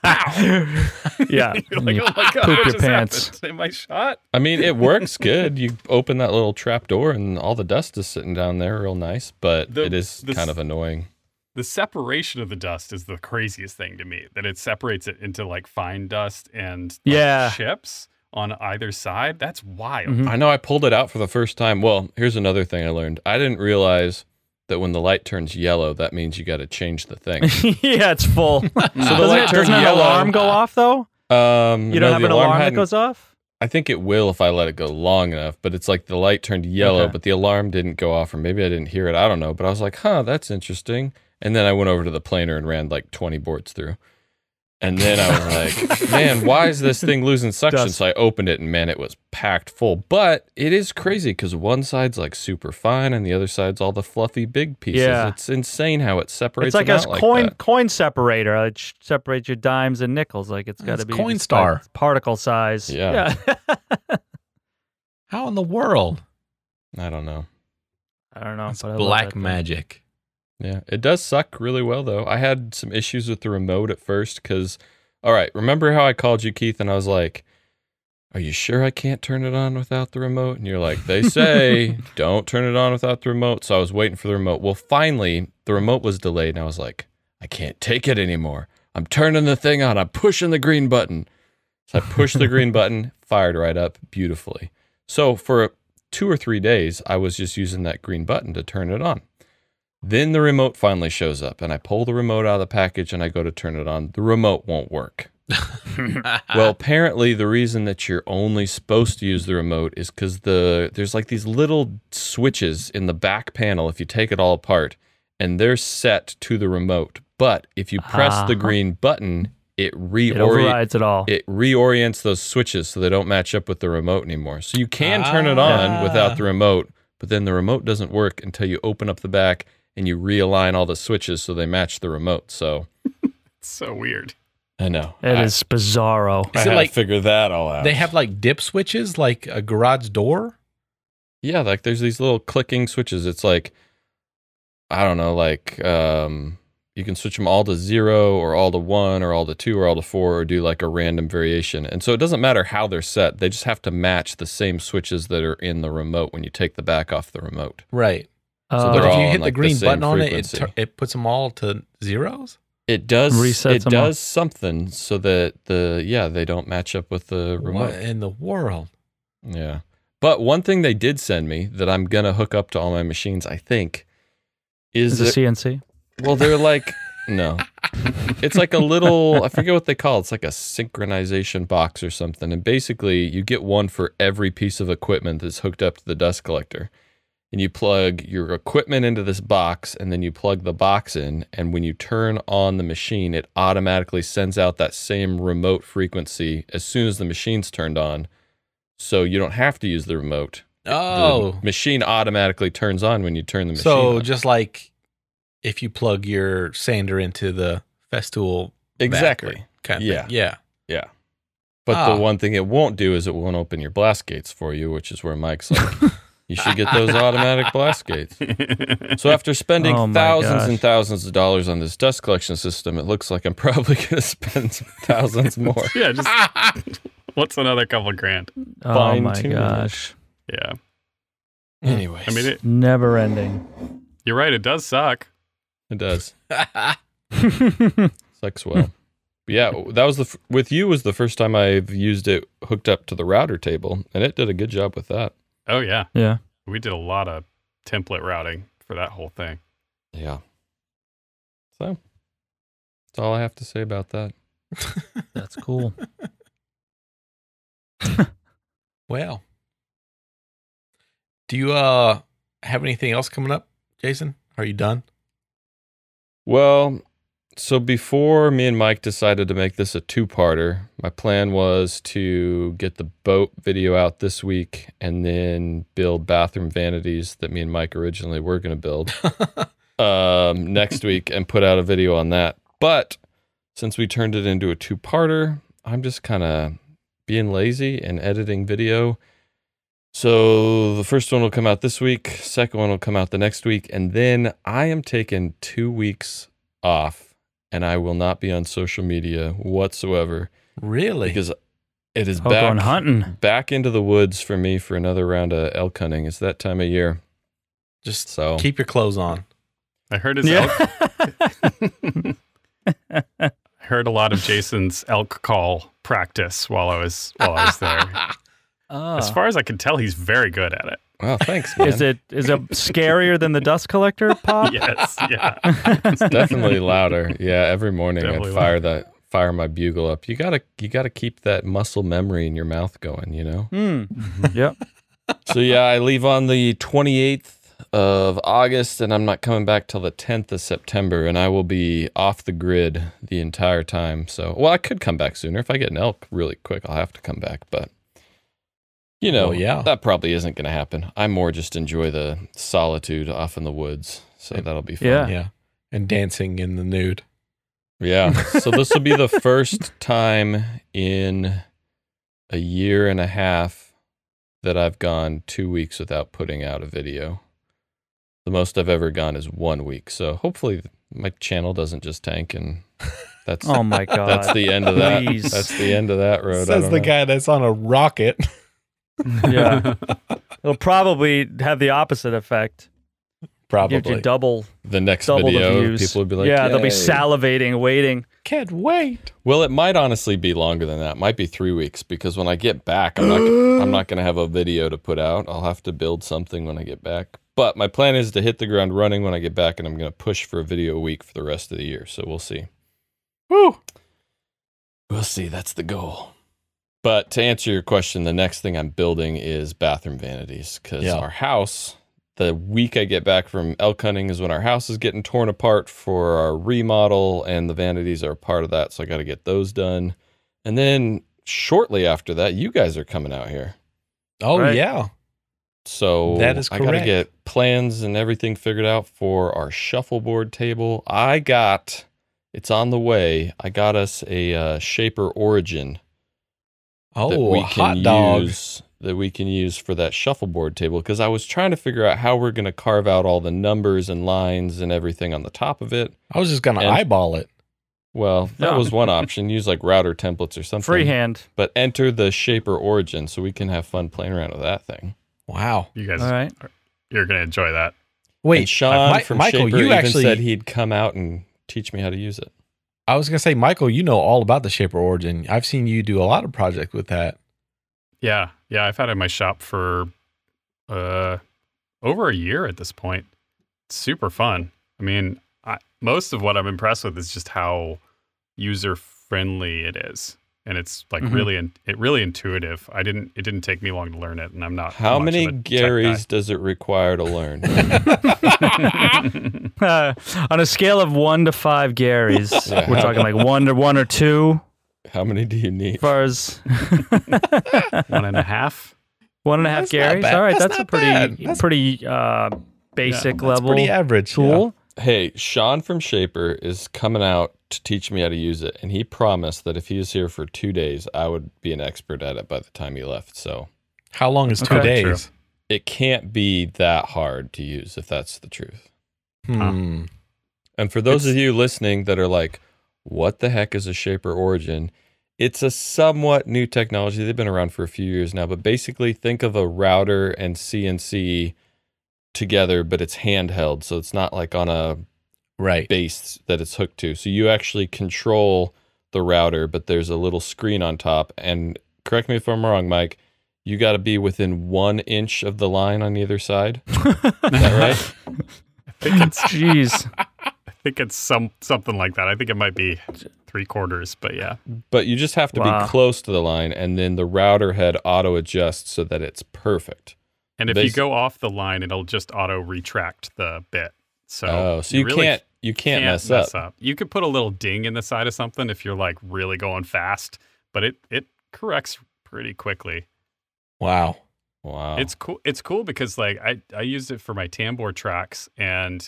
ow. Yeah. You're like, You oh my God, poop what your just pants. happened? Am I shot? I mean, it works good. You open that little trap door and all the dust is sitting down there real nice, but The- it is the kind s- of annoying. The separation of the dust is the craziest thing to me, that it separates it into like fine dust and like, Yeah. chips on either side. That's wild. Mhm. I know I pulled it out for the first time. Well, here's another thing I learned. I didn't realize that when the light turns yellow, that means you got to change the thing. Yeah, it's full. So the Doesn't, light it, turned doesn't an yellow. alarm go off, though? Um, You no, don't have the an alarm, that hadn't- goes off? I think it will if I let it go long enough, but it's like the light turned yellow, Okay. but the alarm didn't go off, or maybe I didn't hear it. I don't know, but I was like, huh, that's interesting. And then I went over to the planer and ran like twenty boards through. And then I was like, man, why is this thing losing suction? Dust. So I opened it and man, it was packed full. But it is crazy because one side's like super fine and the other side's all the fluffy big pieces. Yeah. It's insane how it separates It's like them a out like coin that. coin separator. It sh- separates your dimes and nickels. Like it's got to It's be Coinstar. just like particle size. Yeah. yeah. How in the world? I don't know. I don't know. That's but I love black that thing. magic. Yeah, it does suck really well, though. I had some issues with the remote at first because, all right, remember how I called you, Keith, and I was like, are you sure I can't turn it on without the remote? And you're like, they say don't turn it on without the remote. So I was waiting for the remote. Well, finally, the remote was delayed, and I was like, I can't take it anymore. I'm turning the thing on. I'm pushing the green button. So I pushed the green button, fired right up beautifully. So for two or three days, I was just using that green button to turn it on. Then the remote finally shows up, and I pull the remote out of the package, and I go to turn it on. The remote won't work. Well, apparently the reason that you're only supposed to use the remote is because the there's like these little switches in the back panel if you take it all apart, and they're set to the remote. But if you press the Uh-huh. green button, it It reorients overrides it all. it reorients those switches so they don't match up with the remote anymore. So you can turn it on Ah. without the remote, but then the remote doesn't work until you open up the back and you realign all the switches so they match the remote. So It's so weird. I know. It I, is bizarro. I Is it had like- to figure that all out. They have like dip switches, like a garage door. Yeah, like there's these little clicking switches. It's like, I don't know, like um, you can switch them all to zero or all to one or all to two or all to four or do like a random variation. And so it doesn't matter how they're set. They just have to match the same switches that are in the remote when you take the back off the remote. Right. So Uh, they're But if all you on, hit the like, the green same button on it, it, frequency. tur- it puts them all to zeros. It does Resets it them does off. something so that the yeah, they don't match up with the remote. What in the world? Yeah. But one thing they did send me that I'm going to hook up to all my machines, I think, is is it that, C N C? well, they're like, no. It's like a little, I forget what they call it. It's like a synchronization box or something. And basically, you get one for every piece of equipment that's hooked up to the dust collector. And you plug your equipment into this box, and then you plug the box in. And when you turn on the machine, it automatically sends out that same remote frequency as soon as the machine's turned on. So you don't have to use the remote. Oh, The machine automatically turns on when you turn the machine so on. just like if you plug your sander into the Festool Exactly. backer kind of Yeah. thing. Yeah. Yeah. But Ah. the one thing it won't do is it won't open your blast gates for you, which is where Mike's like, you should get those automatic blast gates. So after spending Oh my thousands gosh. and thousands of dollars on this dust collection system, it looks like I'm probably going to spend thousands more. Yeah, just what's another couple grand? Oh Fine my tuning it. gosh. Yeah. Anyways. I mean, it, Never ending. you're right. It does suck. It does. Sucks well. But yeah, that was the f- with you was the first time I've used it hooked up to the router table, and it did a good job with that. Oh, yeah. Yeah. We did a lot of template routing for that whole thing. Yeah. So that's all I have to say about that. That's cool. Well, do you uh have anything else coming up, Jason? Are you done? Well, so before me and Mike decided to make this a two-parter, my plan was to get the boat video out this week and then build bathroom vanities that me and Mike originally were going to build um, next week and put out a video on that. But since we turned it into a two-parter, I'm just kind of being lazy and editing video. So the first one will come out this week, second one will come out the next week, and then I am taking two weeks off, and I will not be on social media whatsoever. Really? Because it is Oh, back, going hunting. back into the woods for me for another round of elk hunting. It's that time of year. Just So keep your clothes on. I heard his Yeah. elk. I heard a lot of Jason's elk call practice while I was while I was there. Oh. As far as I can tell, he's very good at it. Well, thanks, man. Is it is it scarier than the dust collector pop? Yes, yeah. It's definitely louder. Yeah, every morning Definitely I'd fire that fire my bugle up. You gotta you gotta keep that muscle memory in your mouth going, you know? Hmm. Yep. So yeah, I leave on the twenty-eighth of August, and I'm not coming back till the tenth of September, and I will be off the grid the entire time. So, well, I could come back sooner. If I get an elk really quick, I'll have to come back, but you know, Well, yeah. that probably isn't going to happen. I more just enjoy the solitude off in the woods, so that'll be fun. Yeah. Yeah. And dancing in the nude. Yeah. So this will be the first time in a year and a half that I've gone two weeks without putting out a video. The most I've ever gone is one week. So hopefully my channel doesn't just tank, and that's Oh my god. that's the end of that. Please. That's the end of that road. I Says don't the know. guy that's on a rocket. Yeah. It'll probably have the opposite effect. Probably. Give you double The next double the video, views. people will be like, yeah, they'll be "Yay." salivating, waiting. Can't wait. Well, it might honestly be longer than that. It might be three weeks because when I get back, I'm not I'm not going to have a video to put out. I'll have to build something when I get back. But my plan is to hit the ground running when I get back, and I'm going to push for a video a week for the rest of the year. So we'll see. Woo. We'll see. That's the goal. But to answer your question, the next thing I'm building is bathroom vanities because Yeah. our house, the week I get back from elk hunting is when our house is getting torn apart for our remodel, and the vanities are a part of that. So I got to get those done. And then shortly after that, you guys are coming out here. Oh, Right. yeah. So That is I got to correct. get plans and everything figured out for our shuffleboard table. I got, it's on the way. I got us a uh, Shaper Origin that Oh, we a can hot dog. use that we can use for that shuffleboard table, because I was trying to figure out how we're going to carve out all the numbers and lines and everything on the top of it. I was just going to And- eyeball it. Well, that Yeah. was one option. Use like router templates or something. Freehand. But enter the Shaper Origin so we can have fun playing around with that thing. Wow. You guys, All right. you're going to enjoy that. Wait, And Sean Mi- from Michael, Shaper you even actually, said he'd come out and teach me how to use it. I was going to say, Michael, you know all about the Shaper Origin. I've seen you do a lot of projects with that. Yeah, yeah. I've had it in my shop for uh, over a year at this point. It's super fun. I mean, I, most of what I'm impressed with is just how user friendly it is, and it's like Mhm. really, in, it really intuitive. I didn't. It didn't take me long to learn it, and I'm not. How much many of a tech Garys does it require to learn? guy. Uh, on a scale of one to five Garys, Yeah. we're talking like one to one or two. How many do you As need? far as One and a half. one and a half That's not Garys, bad. all right, That's that's, a not pretty bad. That's- pretty uh, basic That's level pretty average. yeah. tool. Hey, Sean from Shaper is coming out to teach me how to use it, and he promised that if he was here for two days, I would be an expert at it by the time he left. So How long is two Okay. days? it can't be that hard to use if that's the truth. Hmm. And for those It's- of you listening that are like, what the heck is a Shaper Origin? It's a somewhat new technology. They've been around for a few years now, but basically think of a router and C N C together, but it's handheld. So it's not like on a Right. base that it's hooked to. So you actually control the router, but there's a little screen on top. And correct me if I'm wrong, Mike, you got to be within one inch of the line on either side. Is that right? I think it's. Jeez. I think it's some something like that. I think it might be three quarters, but yeah. But you just have to Wow. be close to the line, and then the router head auto adjusts so that it's perfect. And if Basi- you go off the line, it'll just auto retract the bit. So, oh, so you, really can't you can't, mess, up. You could put a little ding in the side of something if you're like really going fast, but it it corrects pretty quickly. Wow. Wow. It's cool. It's cool because like I I used it for my Tambor tracks, and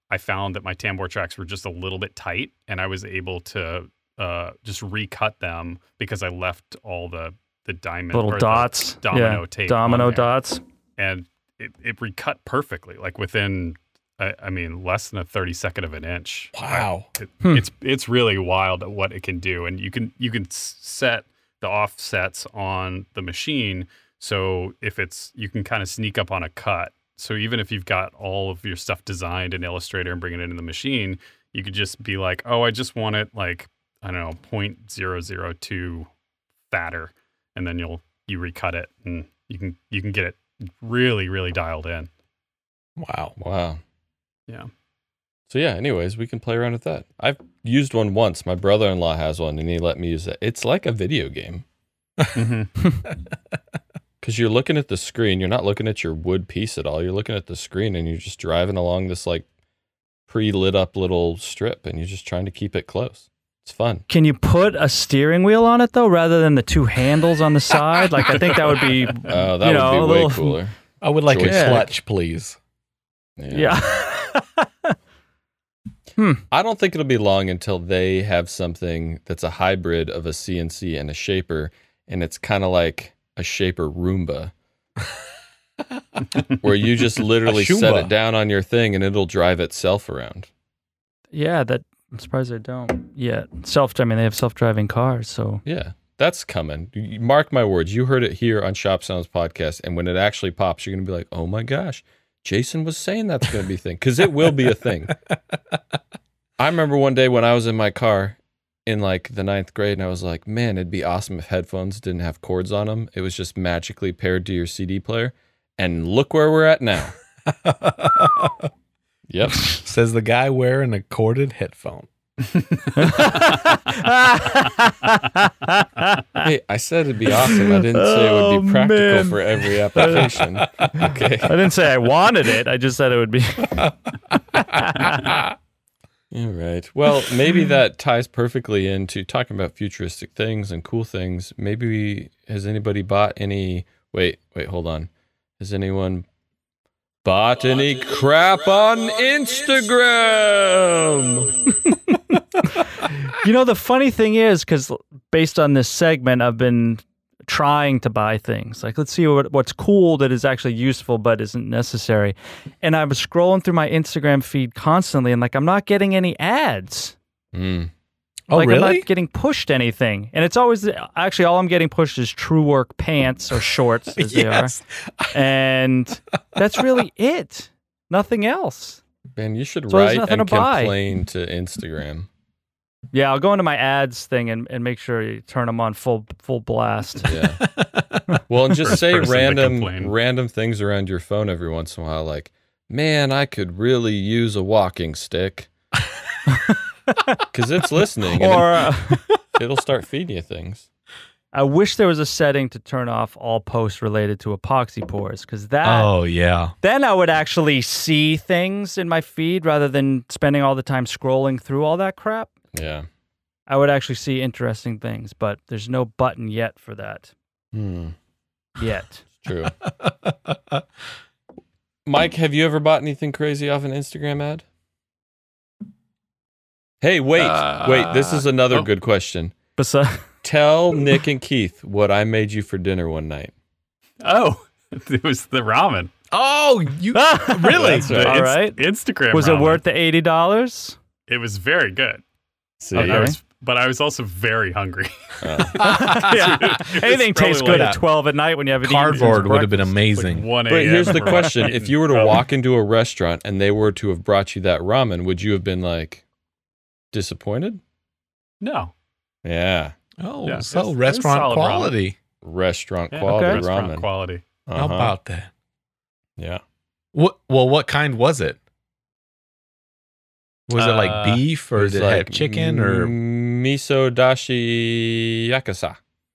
I found that my tambour tracks were just a little bit tight, and I was able to uh, just recut them because I left all the the diamond Little or dots. the domino yeah. tape, Domino on there. dots. and it, it recut perfectly, like within, I, I mean, less than a thirty second of an inch. Wow. It, Hmm. It's it's really wild at what it can do, and you can you can s- set the offsets on the machine, so if it's you can kind of sneak up on a cut. So even if you've got all of your stuff designed in Illustrator and bring it into the machine, you could just be like, oh, I just want it like I don't know, zero point zero zero two fatter, and then you'll you recut it, and you can you can get it really really dialed in. Wow. Wow. Yeah. So yeah, anyways, we can play around with that. I've used one once. My brother-in-law has one, and he let me use it. It's like a video game. Because you're looking at the screen. You're not looking at your wood piece at all. You're looking at the screen, and you're just driving along this like pre-lit up little strip, and you're just trying to keep it close. It's fun. Can you put a steering wheel on it though, rather than the two handles on the side? Like I think that would be. Oh, that you would know, be a way little- cooler. I would like Joystick. a clutch, please. Yeah. I don't think it'll be long until they have something that's a hybrid of a C N C and a shaper, and it's kind of like a shaper Roomba, where you just literally A set Shumba. it down on your thing and it'll drive itself around. Yeah. That. I'm surprised they don't yet. Self. I mean, they have self-driving cars, so. Yeah, that's coming. You- Mark my words. You heard it here on Shop Sounds Podcast, and when it actually pops, you're going to be like, oh my gosh, Jason was saying that's going to be a thing, because it will be a thing. I remember one day when I was in my car in like the ninth grade, and I was like, man, it'd be awesome if headphones didn't have cords on them. It was just magically paired to your C D player. And look where we're at now. Yep. Says the guy wearing a corded headphone. Hey, I said it'd be awesome. I didn't say it would be Oh, practical man. for every application. Okay. I didn't say I wanted it. I just said it would be. All right. Well, maybe that ties perfectly into talking about futuristic things and cool things. Maybe we, has anybody bought any? Wait, wait, hold on. Has anyone bought any crap on Instagram? You know, the funny thing is, because based on this segment, I've been trying to buy things. Like, let's see what, what's cool that is actually useful but isn't necessary. And I was scrolling through my Instagram feed constantly, and like, I'm not getting any ads. Mm. Oh, like, I'm really? not getting pushed anything. And it's always, actually, all I'm getting pushed is True Work pants or shorts, as Yes. they are. And that's really it. Nothing else. Ben, you should So there's write nothing and to buy. complain to Instagram. Yeah, I'll go into my ads thing and, and make sure you turn them on full full blast. Yeah. Well, and just First say person to random complain. random things around your phone every once in a while, like, man, I could really use a walking stick. Because it's listening, and Or uh, it, it'll start feeding you things. I wish there was a setting to turn off all posts related to epoxy pours, because that Oh, yeah. then I would actually see things in my feed rather than spending all the time scrolling through all that crap. Yeah. I would actually see interesting things, but there's no button yet for that. Hmm. Yet. True. Mike, have you ever bought anything crazy off an Instagram ad? Hey, wait, Uh, wait. This is another oh. good question. Besides, Tell Nick and Keith what I made you for dinner one night. Oh, it was the ramen. Oh, you really? That's right. All Inst- right. Instagram. was ramen. it worth the eighty dollars? It was very good. See, Okay. I was, but I was also very hungry. Oh. Yeah. It was Anything tastes probably good like at twelve at night when you have it Cardboard would have been amazing. one But a.m. here's the or question: what? if you were to walk into a restaurant and they were to have brought you that ramen, would you have been like disappointed? No. Yeah, Oh, Yeah, so it's- it's restaurant solid quality. restaurant Yeah, quality okay. Restaurant ramen. quality. How Uh-huh. about that? Yeah. What? Well, what kind was it? Was it like Uh, beef or It's did it like have chicken or? miso dashi yakasa,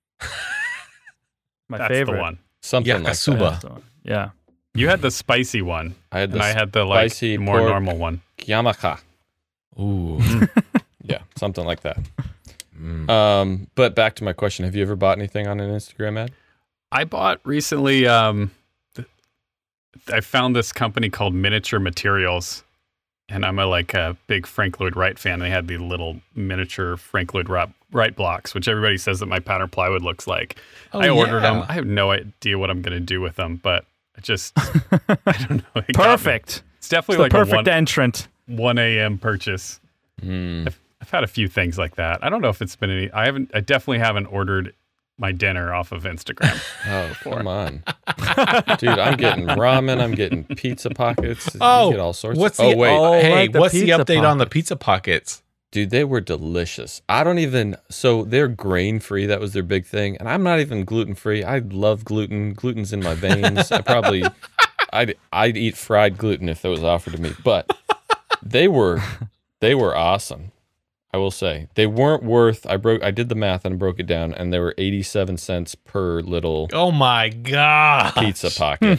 My That's favorite. the one. something like Yakasuba. that. That's the one. Yeah. You had the spicy one, I had and the I had the like spicy more pork normal one. yamaka. Ooh. Yeah, something like that. Mm. Um, but back to my question: have you ever bought anything on an Instagram ad? I bought recently. Um, th- I found this company called Miniature Materials, and I'm a like a big Frank Lloyd Wright fan. They had the little miniature Frank Lloyd Wright blocks, which everybody says that my pattern plywood looks like. Oh, I ordered yeah. them. I have no idea what I'm going to do with them, but I just I don't know. It got me. Perfect. It's definitely It's like the a perfect one, entrant. one a.m. purchase. Mm. I've, I've had a few things like that. I don't know if it's been any. I haven't. I definitely haven't ordered my dinner off of Instagram. Oh, come on. Dude, I'm getting ramen. I'm getting pizza pockets. Oh, you get all sorts what's of... the, Oh, wait. Oh, hey, like the what's the pizza update on the pockets. pizza pockets? Dude, they were delicious. I don't even... So they're grain-free. That was their big thing. And I'm not even gluten-free. I love gluten. Gluten's in my veins. I probably... I'd, I'd eat fried gluten if that was offered to me. But they were they were awesome. I will say. They weren't worth... I broke. I did the math and broke it down, and they were eighty-seven cents per little Oh my god! pizza pocket.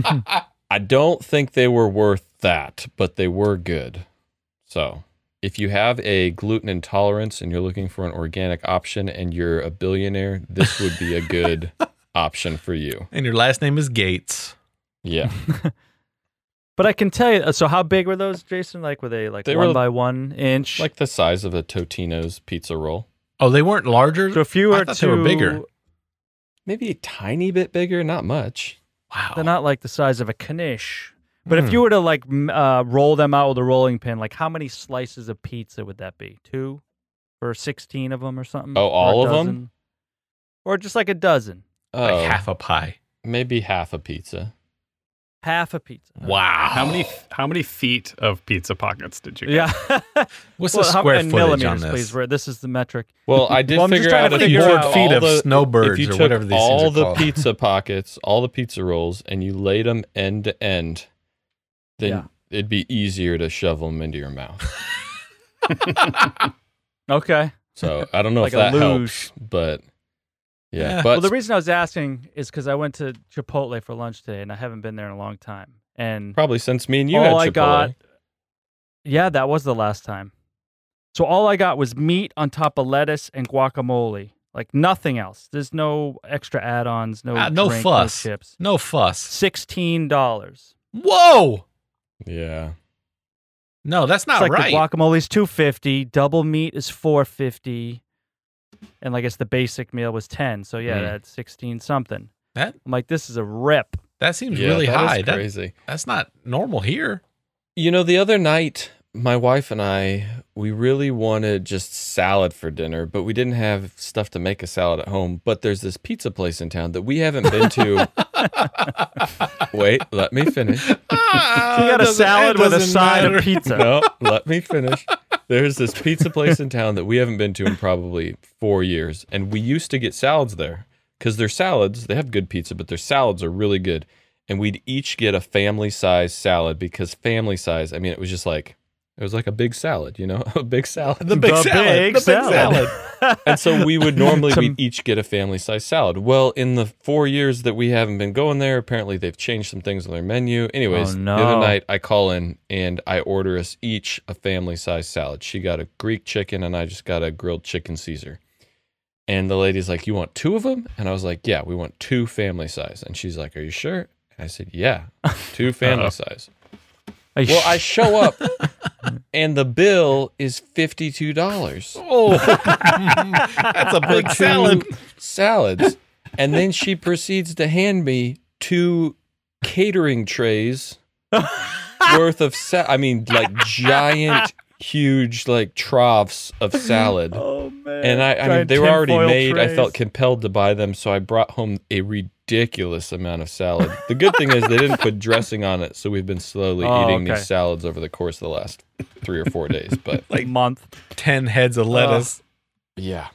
I don't think they were worth that, but they were good. So, if you have a gluten intolerance and you're looking for an organic option and you're a billionaire, this would be a good option for you. And your last name is Gates. Yeah. But I can tell you, so how big were those, Jason? Like, were they like They one were by one inch? Like the size of a Totino's pizza roll. Oh, they weren't larger. so if you I were thought to, they were bigger. Maybe a tiny bit bigger, not much. Wow. they're not like the size of a knish. But if Hmm. you were to like m- uh, roll them out with a rolling pin, like how many slices of pizza would that be? Two for sixteen of them or something? Oh, Or a all of 'em? dozen? Or just like a dozen? Oh, like half a pie. maybe half a pizza. Half a pizza. Wow. How many how many feet of pizza pockets did you get? Yeah. What's Well, the how- square and footage millimeters, on this? please. Where this is the metric. Well, I did Well, I'm just figure trying out to if you figure took out- feet all of the snowbirds if you or took whatever these all things are the called. pizza pockets, all the pizza rolls, and you laid them end to end, then Yeah. it'd be easier to shove them into your mouth. Okay. So I don't know Like if a that luge. helps, but yeah. Yeah. But Well, the reason I was asking is because I went to Chipotle for lunch today, and I haven't been there in a long time. And probably since me and you all had I Chipotle. got, yeah, that was the last time. So all I got was meat on top of lettuce and guacamole, like nothing else. There's no extra add-ons, no Ah, no drink, fuss. no chips. No fuss. Sixteen dollars. Whoa! Yeah. No, that's not It's like right. the guacamole's two fifty, double meat is four fifty, and like I guess the basic meal was ten. So yeah, Mm. that's sixteen something. That I'm like, this is a rip. that seems Yeah, really that is high. That, crazy. that's not normal here. You know, the other night, my wife and I, we really wanted just salad for dinner, but we didn't have stuff to make a salad at home. But there's this pizza place in town that we haven't been to. Wait, let me finish. You got a salad with a side of pizza. No, let me finish. There's this pizza place in town that we haven't been to in probably four years. And we used to get salads there because their salads, they have good pizza, but their salads are really good. And we'd each get a family size salad because family size, I mean, it was just like, it was like a big salad, you know, a big salad. The big The salad. big the big salad. salad. And so we would normally Some- we'd each get a family size salad. Well, in the four years that we haven't been going there, apparently they've changed some things on their menu. Anyways, Oh, the no. other night I call in and I order us each a family size salad. She got a Greek chicken and I just got a grilled chicken Caesar. And the lady's like, "You want two of them?" And I was like, "Yeah, we want two family size." And she's like, "Are you sure?" And I said, "Yeah, two family Uh-oh. size." Are you Well, sh- I show up and the bill is fifty-two dollars. Oh, that's a big for salad. two salads. And then she proceeds to hand me two catering trays worth of sa- I mean, like giant, huge, like troughs of salad. Oh man! And I, I mean, Giant they were already tinfoil made. I trays. felt compelled to buy them, so I brought home a ridiculous amount of salad. The good thing is they didn't put dressing on it, so we've been slowly Oh, eating okay. these salads over the course of the last three or four days. But like month. Ten heads of lettuce. yeah,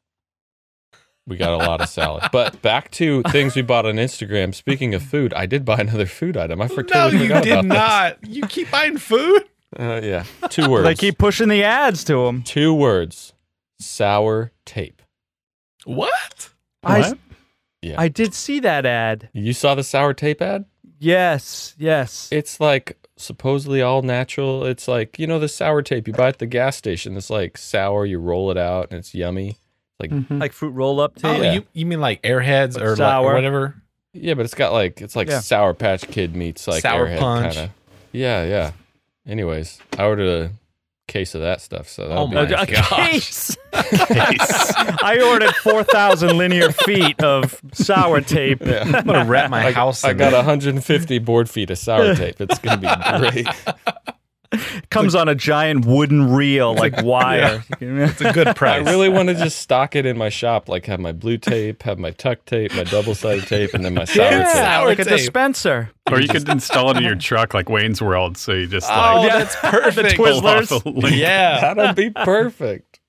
we got a lot of salad. But back to things we bought on Instagram. Speaking of food, I did buy another food item. I for- no, totally you forgot did about not. You keep buying food. this. Uh, yeah, two words. They keep pushing the ads to them. two words. Sour tape. What? I, What? Yeah, I did see that ad. you saw the sour tape ad? Yes, yes. It's like supposedly all natural. It's like, you know, the sour tape you buy at the gas station. It's like sour. You roll it out and it's yummy. Like, Mhm. Like fruit roll up tape. Oh, Yeah. you you mean like Airheads Like or, like, sour. or whatever? yeah, but it's got like, it's like Yeah. Sour Patch Kid meets like Sour Airhead Punch. kind of. Yeah, yeah. anyways, I ordered a case of that stuff. So that'll Oh be my nice. A gosh. case. I ordered four thousand linear feet of sour tape. I'm gonna wrap my house. I in got it. one hundred fifty board feet of sour tape. It's gonna be great. Comes on a giant wooden reel, like wire. It's a good I price. really want to just stock it in my shop, like have my blue tape, have my tuck tape, my double sided tape, and then my sour Yeah, tape. Sour like a tape. dispenser. Or you could install it in your truck like Wayne's World. So you just Oh, like that's perfect. pull off Twizzlers. the link. Yeah. That'd be perfect.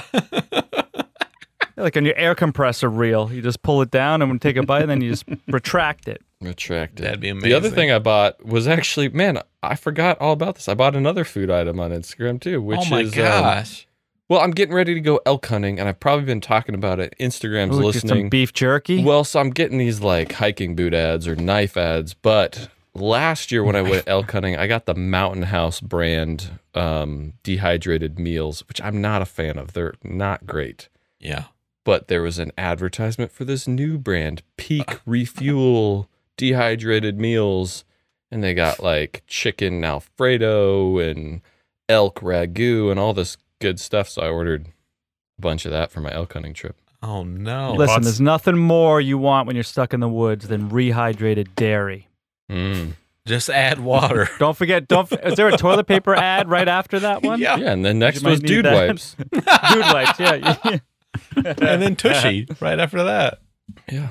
Like on your air compressor reel. You just pull it down and when you take a bite, and then you just retract it. Retract it. That'd be The other amazing. thing I bought was actually, man, I forgot all about this. I bought another food item on Instagram too, which Oh my is um, gosh. well, I'm getting ready to go elk hunting, and I've probably been talking about it. Instagram's Ooh, get listening. some beef jerky. Well, so I'm getting these like hiking boot ads or knife ads, but last year when I went elk hunting, I got the Mountain House brand um, dehydrated meals, which I'm not a fan of. They're not great. Yeah. But there was an advertisement for this new brand, Peak Refuel dehydrated meals, and they got like chicken Alfredo and elk ragu and all this good stuff. So I ordered a bunch of that for my elk hunting trip. Oh no. Listen, Lots- there's nothing more you want when you're stuck in the woods than rehydrated dairy. Mm. Just add water. Don't forget, don't. Is there a toilet paper ad right after that one? Yeah. Yeah, and then next might was need dude that. wipes. Dude wipes, yeah. yeah. And then Tushy right after that. Yeah.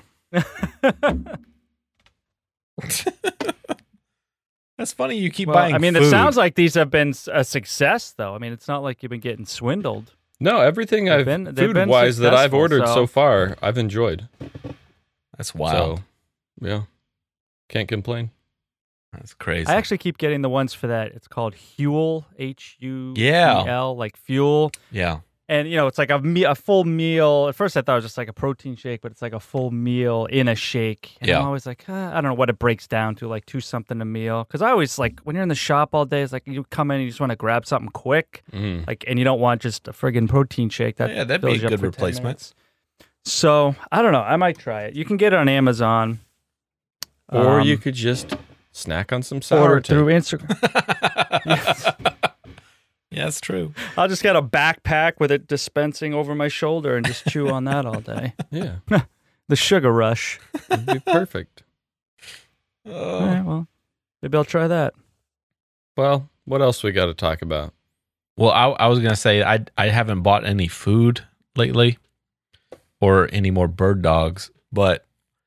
That's funny. You keep Well, buying I mean, food. it sounds like these have been s- a success, though. I mean, it's not like you've been getting swindled. No, everything They've I've been- they've food been wise that I've successful, ordered so- so far, I've enjoyed. That's wild. So, yeah, can't complain. That's crazy. I actually keep getting the ones for that. It's called Huel, H U E Yeah. L, like fuel. yeah. And, you know, it's like a, me- a full meal. At first, I thought it was just like a protein shake, but it's like a full meal in a shake. And Yeah. I'm always like, huh, I don't know what it breaks down to, like two something a meal. Because I always like, when you're in the shop all day, it's like you come in and you just want to grab something quick. Mm. Like, and you don't want just a friggin' protein shake. That Yeah, that'd be fills a you up good for ten replacement. minutes. So, I don't know. I might try it. You can get it on Amazon. Or Um, you could just snack on some sour order tape. through Instagram. Yeah, that's true. I'll just get a backpack with it dispensing over my shoulder and just chew on that all day. Yeah, The sugar rush. it'd be perfect. Oh. All right, well, maybe I'll try that. Well, what else we got to talk about? Well, I, I was gonna say I I haven't bought any food lately, or any more bird dogs, but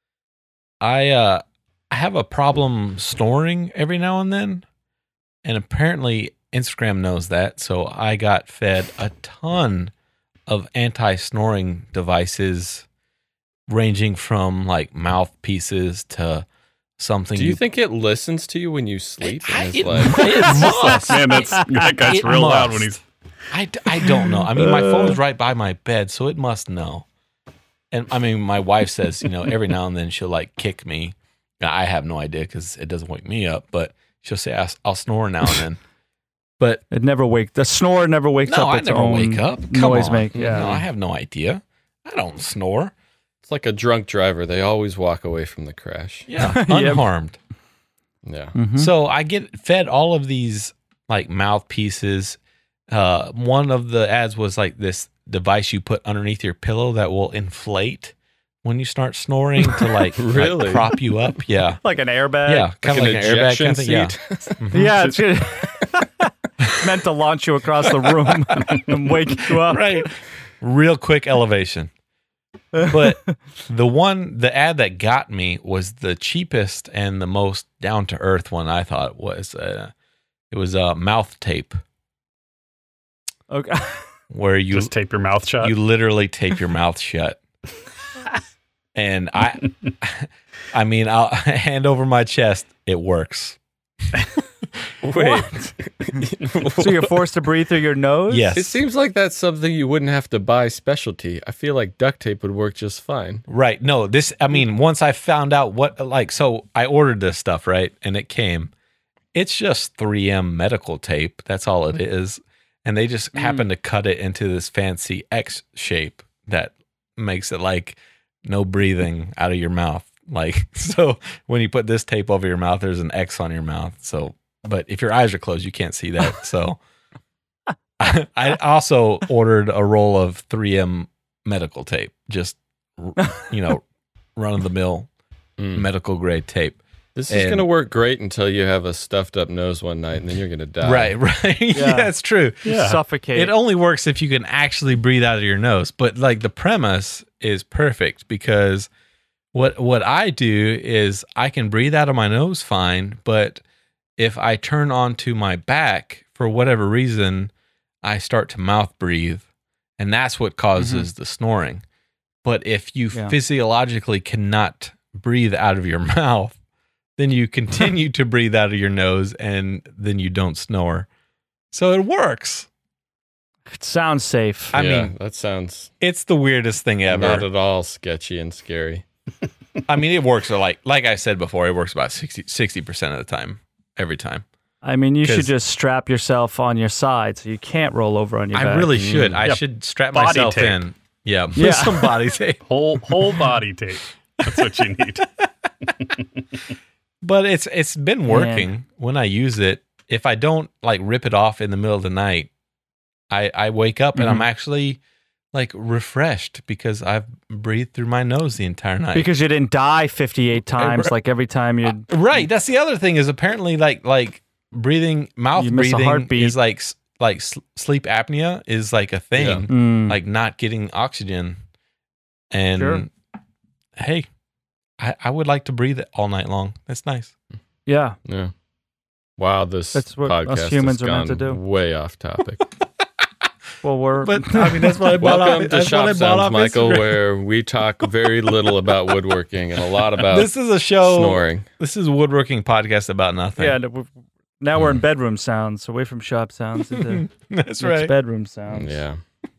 I uh I have a problem snoring every now and then, and apparently Instagram knows that. So I got fed a ton of anti-snoring devices, ranging from like mouthpieces to something. Do you think it listens to you when you sleep? I, And it, it's like, it must. Man, that's that guy's It real loud must. when he's I, d- I don't know. I mean, my phone's right by my bed, so it must know. And I mean, my wife says, you know, every now and then she'll like kick me. Now, I have no idea because it doesn't wake me up, but she'll say I'll, I'll snore now and then. But It never wakes. The snore never wakes no, up. I its never own wake up. Come noise on. make. Yeah. No, I have no idea. I don't snore. it's like a drunk driver. They always walk away from the crash. Yeah, Yep. unharmed. Yeah. Mhm. So I get fed all of these like mouthpieces. Uh, one of the ads was like this device you put underneath your pillow that will inflate when you start snoring to like, like Really? prop you up. Yeah. Like an airbag. Yeah, kind of like an airbag kind of thing. Yeah. seat. Yeah. It's, it's meant to launch you across the room and wake you up. Right. Real quick elevation. But the one, the ad that got me was the cheapest and the most down to earth one. I thought was uh, it was a uh, mouth tape Okay. where you just tape your mouth shut. you literally tape your mouth shut. And I, I mean, I'll hand over my chest. It works. Wait. So you're forced to breathe through your nose? Yes. It seems like that's something you wouldn't have to buy specialty. I feel like duct tape would work just fine. Right. No, this, I mean, once I found out what, like, so I ordered this stuff, right? And it came. It's just three M medical tape. That's all it is. And they just happen to cut it into this fancy X shape that makes it like no breathing out of your mouth. Like, so when you put this tape over your mouth, there's an X on your mouth. So but if your eyes are closed, you can't see that. So I, I also ordered a roll of three M medical tape, just, you know, run of the mill Mm. medical grade tape. This is And- going to work great until you have a stuffed up nose one night, and then you're going to die. Right, right. Yeah, that's true. Yeah. Suffocate. It only works if you can actually breathe out of your nose. But like the premise is perfect because what what I do is I can breathe out of my nose fine, but if I turn onto my back for whatever reason, I start to mouth breathe, and that's what causes the snoring. But if you Yeah. physiologically cannot breathe out of your mouth, then you continue to breathe out of your nose and then you don't snore. So it works. It sounds safe. I Yeah, mean, that sounds it's the weirdest thing not ever. at all sketchy and scary. I mean, it works like like I said before, it works about sixty percent of the time, every time. I mean, you should 'Cause- just strap yourself on your side so you can't roll over on your back. I really should. I Yeah, should strap body myself tape. in. Yeah, with Yeah. some body tape. Whole whole body tape. That's what you need. But it's it's been working when I use it. If I don't like rip it off in the middle of the night, I I wake up and I'm Mhm. actually like refreshed because I've breathed through my nose the entire night. Because you didn't die fifty-eight times, Right. like every time you. Right. That's the other thing is apparently like like breathing, mouth You miss a breathing heartbeat. is like s- like s- sleep apnea is like a thing, Yeah. Mm. like not getting oxygen. And Sure. hey, I, I would like to breathe it all night long. That's nice. Yeah. Yeah. Wow, this That's what us podcast humans has are meant to gone do. way off topic. Well, we're. But I mean, that's what I bought off. Welcome to That's what I Shop bought Sounds, off Michael, Instagram. where we talk very little about woodworking and a lot about This is a show. snoring. This is a woodworking podcast about nothing. yeah. no, we're- Now we're in bedroom sounds, away from shop sounds into That's next right. bedroom sounds. Yeah.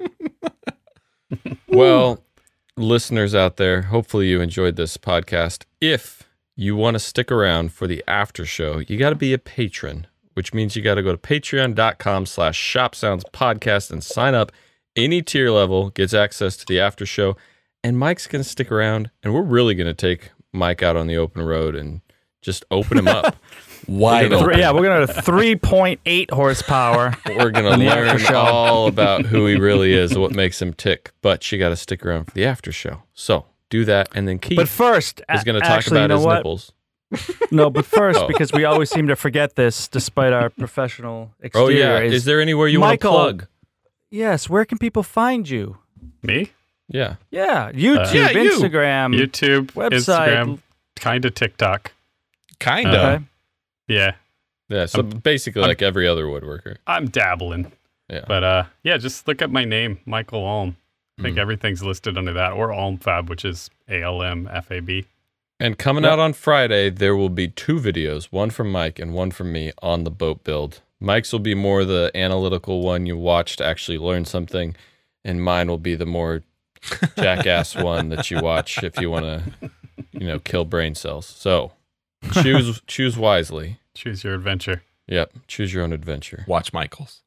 Well, listeners out there, hopefully you enjoyed this podcast. If you want to stick around for the after show, you got to be a patron, which means you got to go to patreon.com slash shop sounds podcast and sign up. Any tier level gets access to the after show, and Mike's going to stick around, and we're really going to take Mike out on the open road and just open him up. Wide We're gonna- open. Three, yeah, we're going to three point eight horsepower. We're going to On the learn after show. all about who he really is, what makes him tick, but you got to stick around for the after show. So do that, and then Keith But first, is going to a- talk actually, about you know his what? nipples. No, but first, Oh. because we always seem to forget this despite our professional Oh, exterior. yeah. Is, Is there anywhere you Michael- want to plug? yes, where can people find you? Me? Yeah. Yeah, YouTube, Yeah, you. Instagram, YouTube, website. Instagram, kind of TikTok. Kind Uh, of. Okay. Yeah, Yeah. So basically, like every other woodworker. I'm dabbling. Yeah. But uh, yeah, just look up my name, Michael Alm. I think Mm. everything's listed under that, or Almfab, which is A L M F A B. And coming Yep. out on Friday, there will be two videos, one from Mike and one from me on the boat build. Mike's will be more the analytical one you watch to actually learn something, and mine will be the more jackass one that you watch if you want to, you know, kill brain cells. So choose choose wisely. Choose your adventure. Yep, choose your own adventure. Watch Michael's.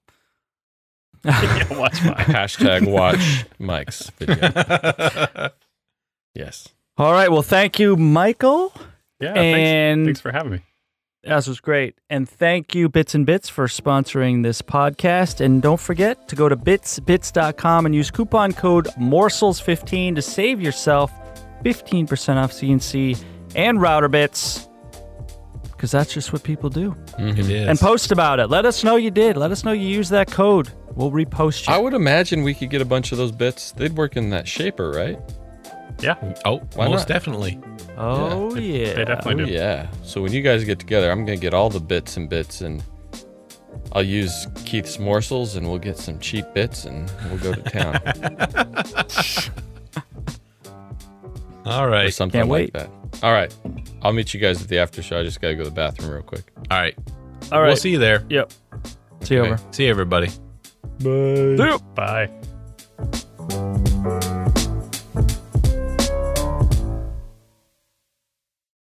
Yeah, watch mine. Hashtag watch Mike's video. Yes. All right. Well, thank you, Michael. Yeah, And- thanks, thanks for having me. This was great. And thank you, Bits and Bits, for sponsoring this podcast. And don't forget to go to bits bits dot com and use coupon code morsels fifteen to save yourself fifteen percent off C N C and router bits. Because that's just what people do. Mhm. It is. And post about it. Let us know you did. Let us know you used that code. We'll repost you. I would imagine we could get a bunch of those bits. They'd work in that shaper, right? Yeah, oh, Why most not? definitely. oh, they- yeah. they definitely Oh, do. yeah. So when you guys get together, I'm going to get all the bits and bits, and I'll use Keith's morsels, and we'll get some cheap bits, and we'll go to town All or right. something Can't like wait. that. All right. I'll meet you guys at the after show. I just got to go to the bathroom real quick. All right. All right. We'll see you there. Yep. See you Okay. over. See you, everybody. Bye. Bye.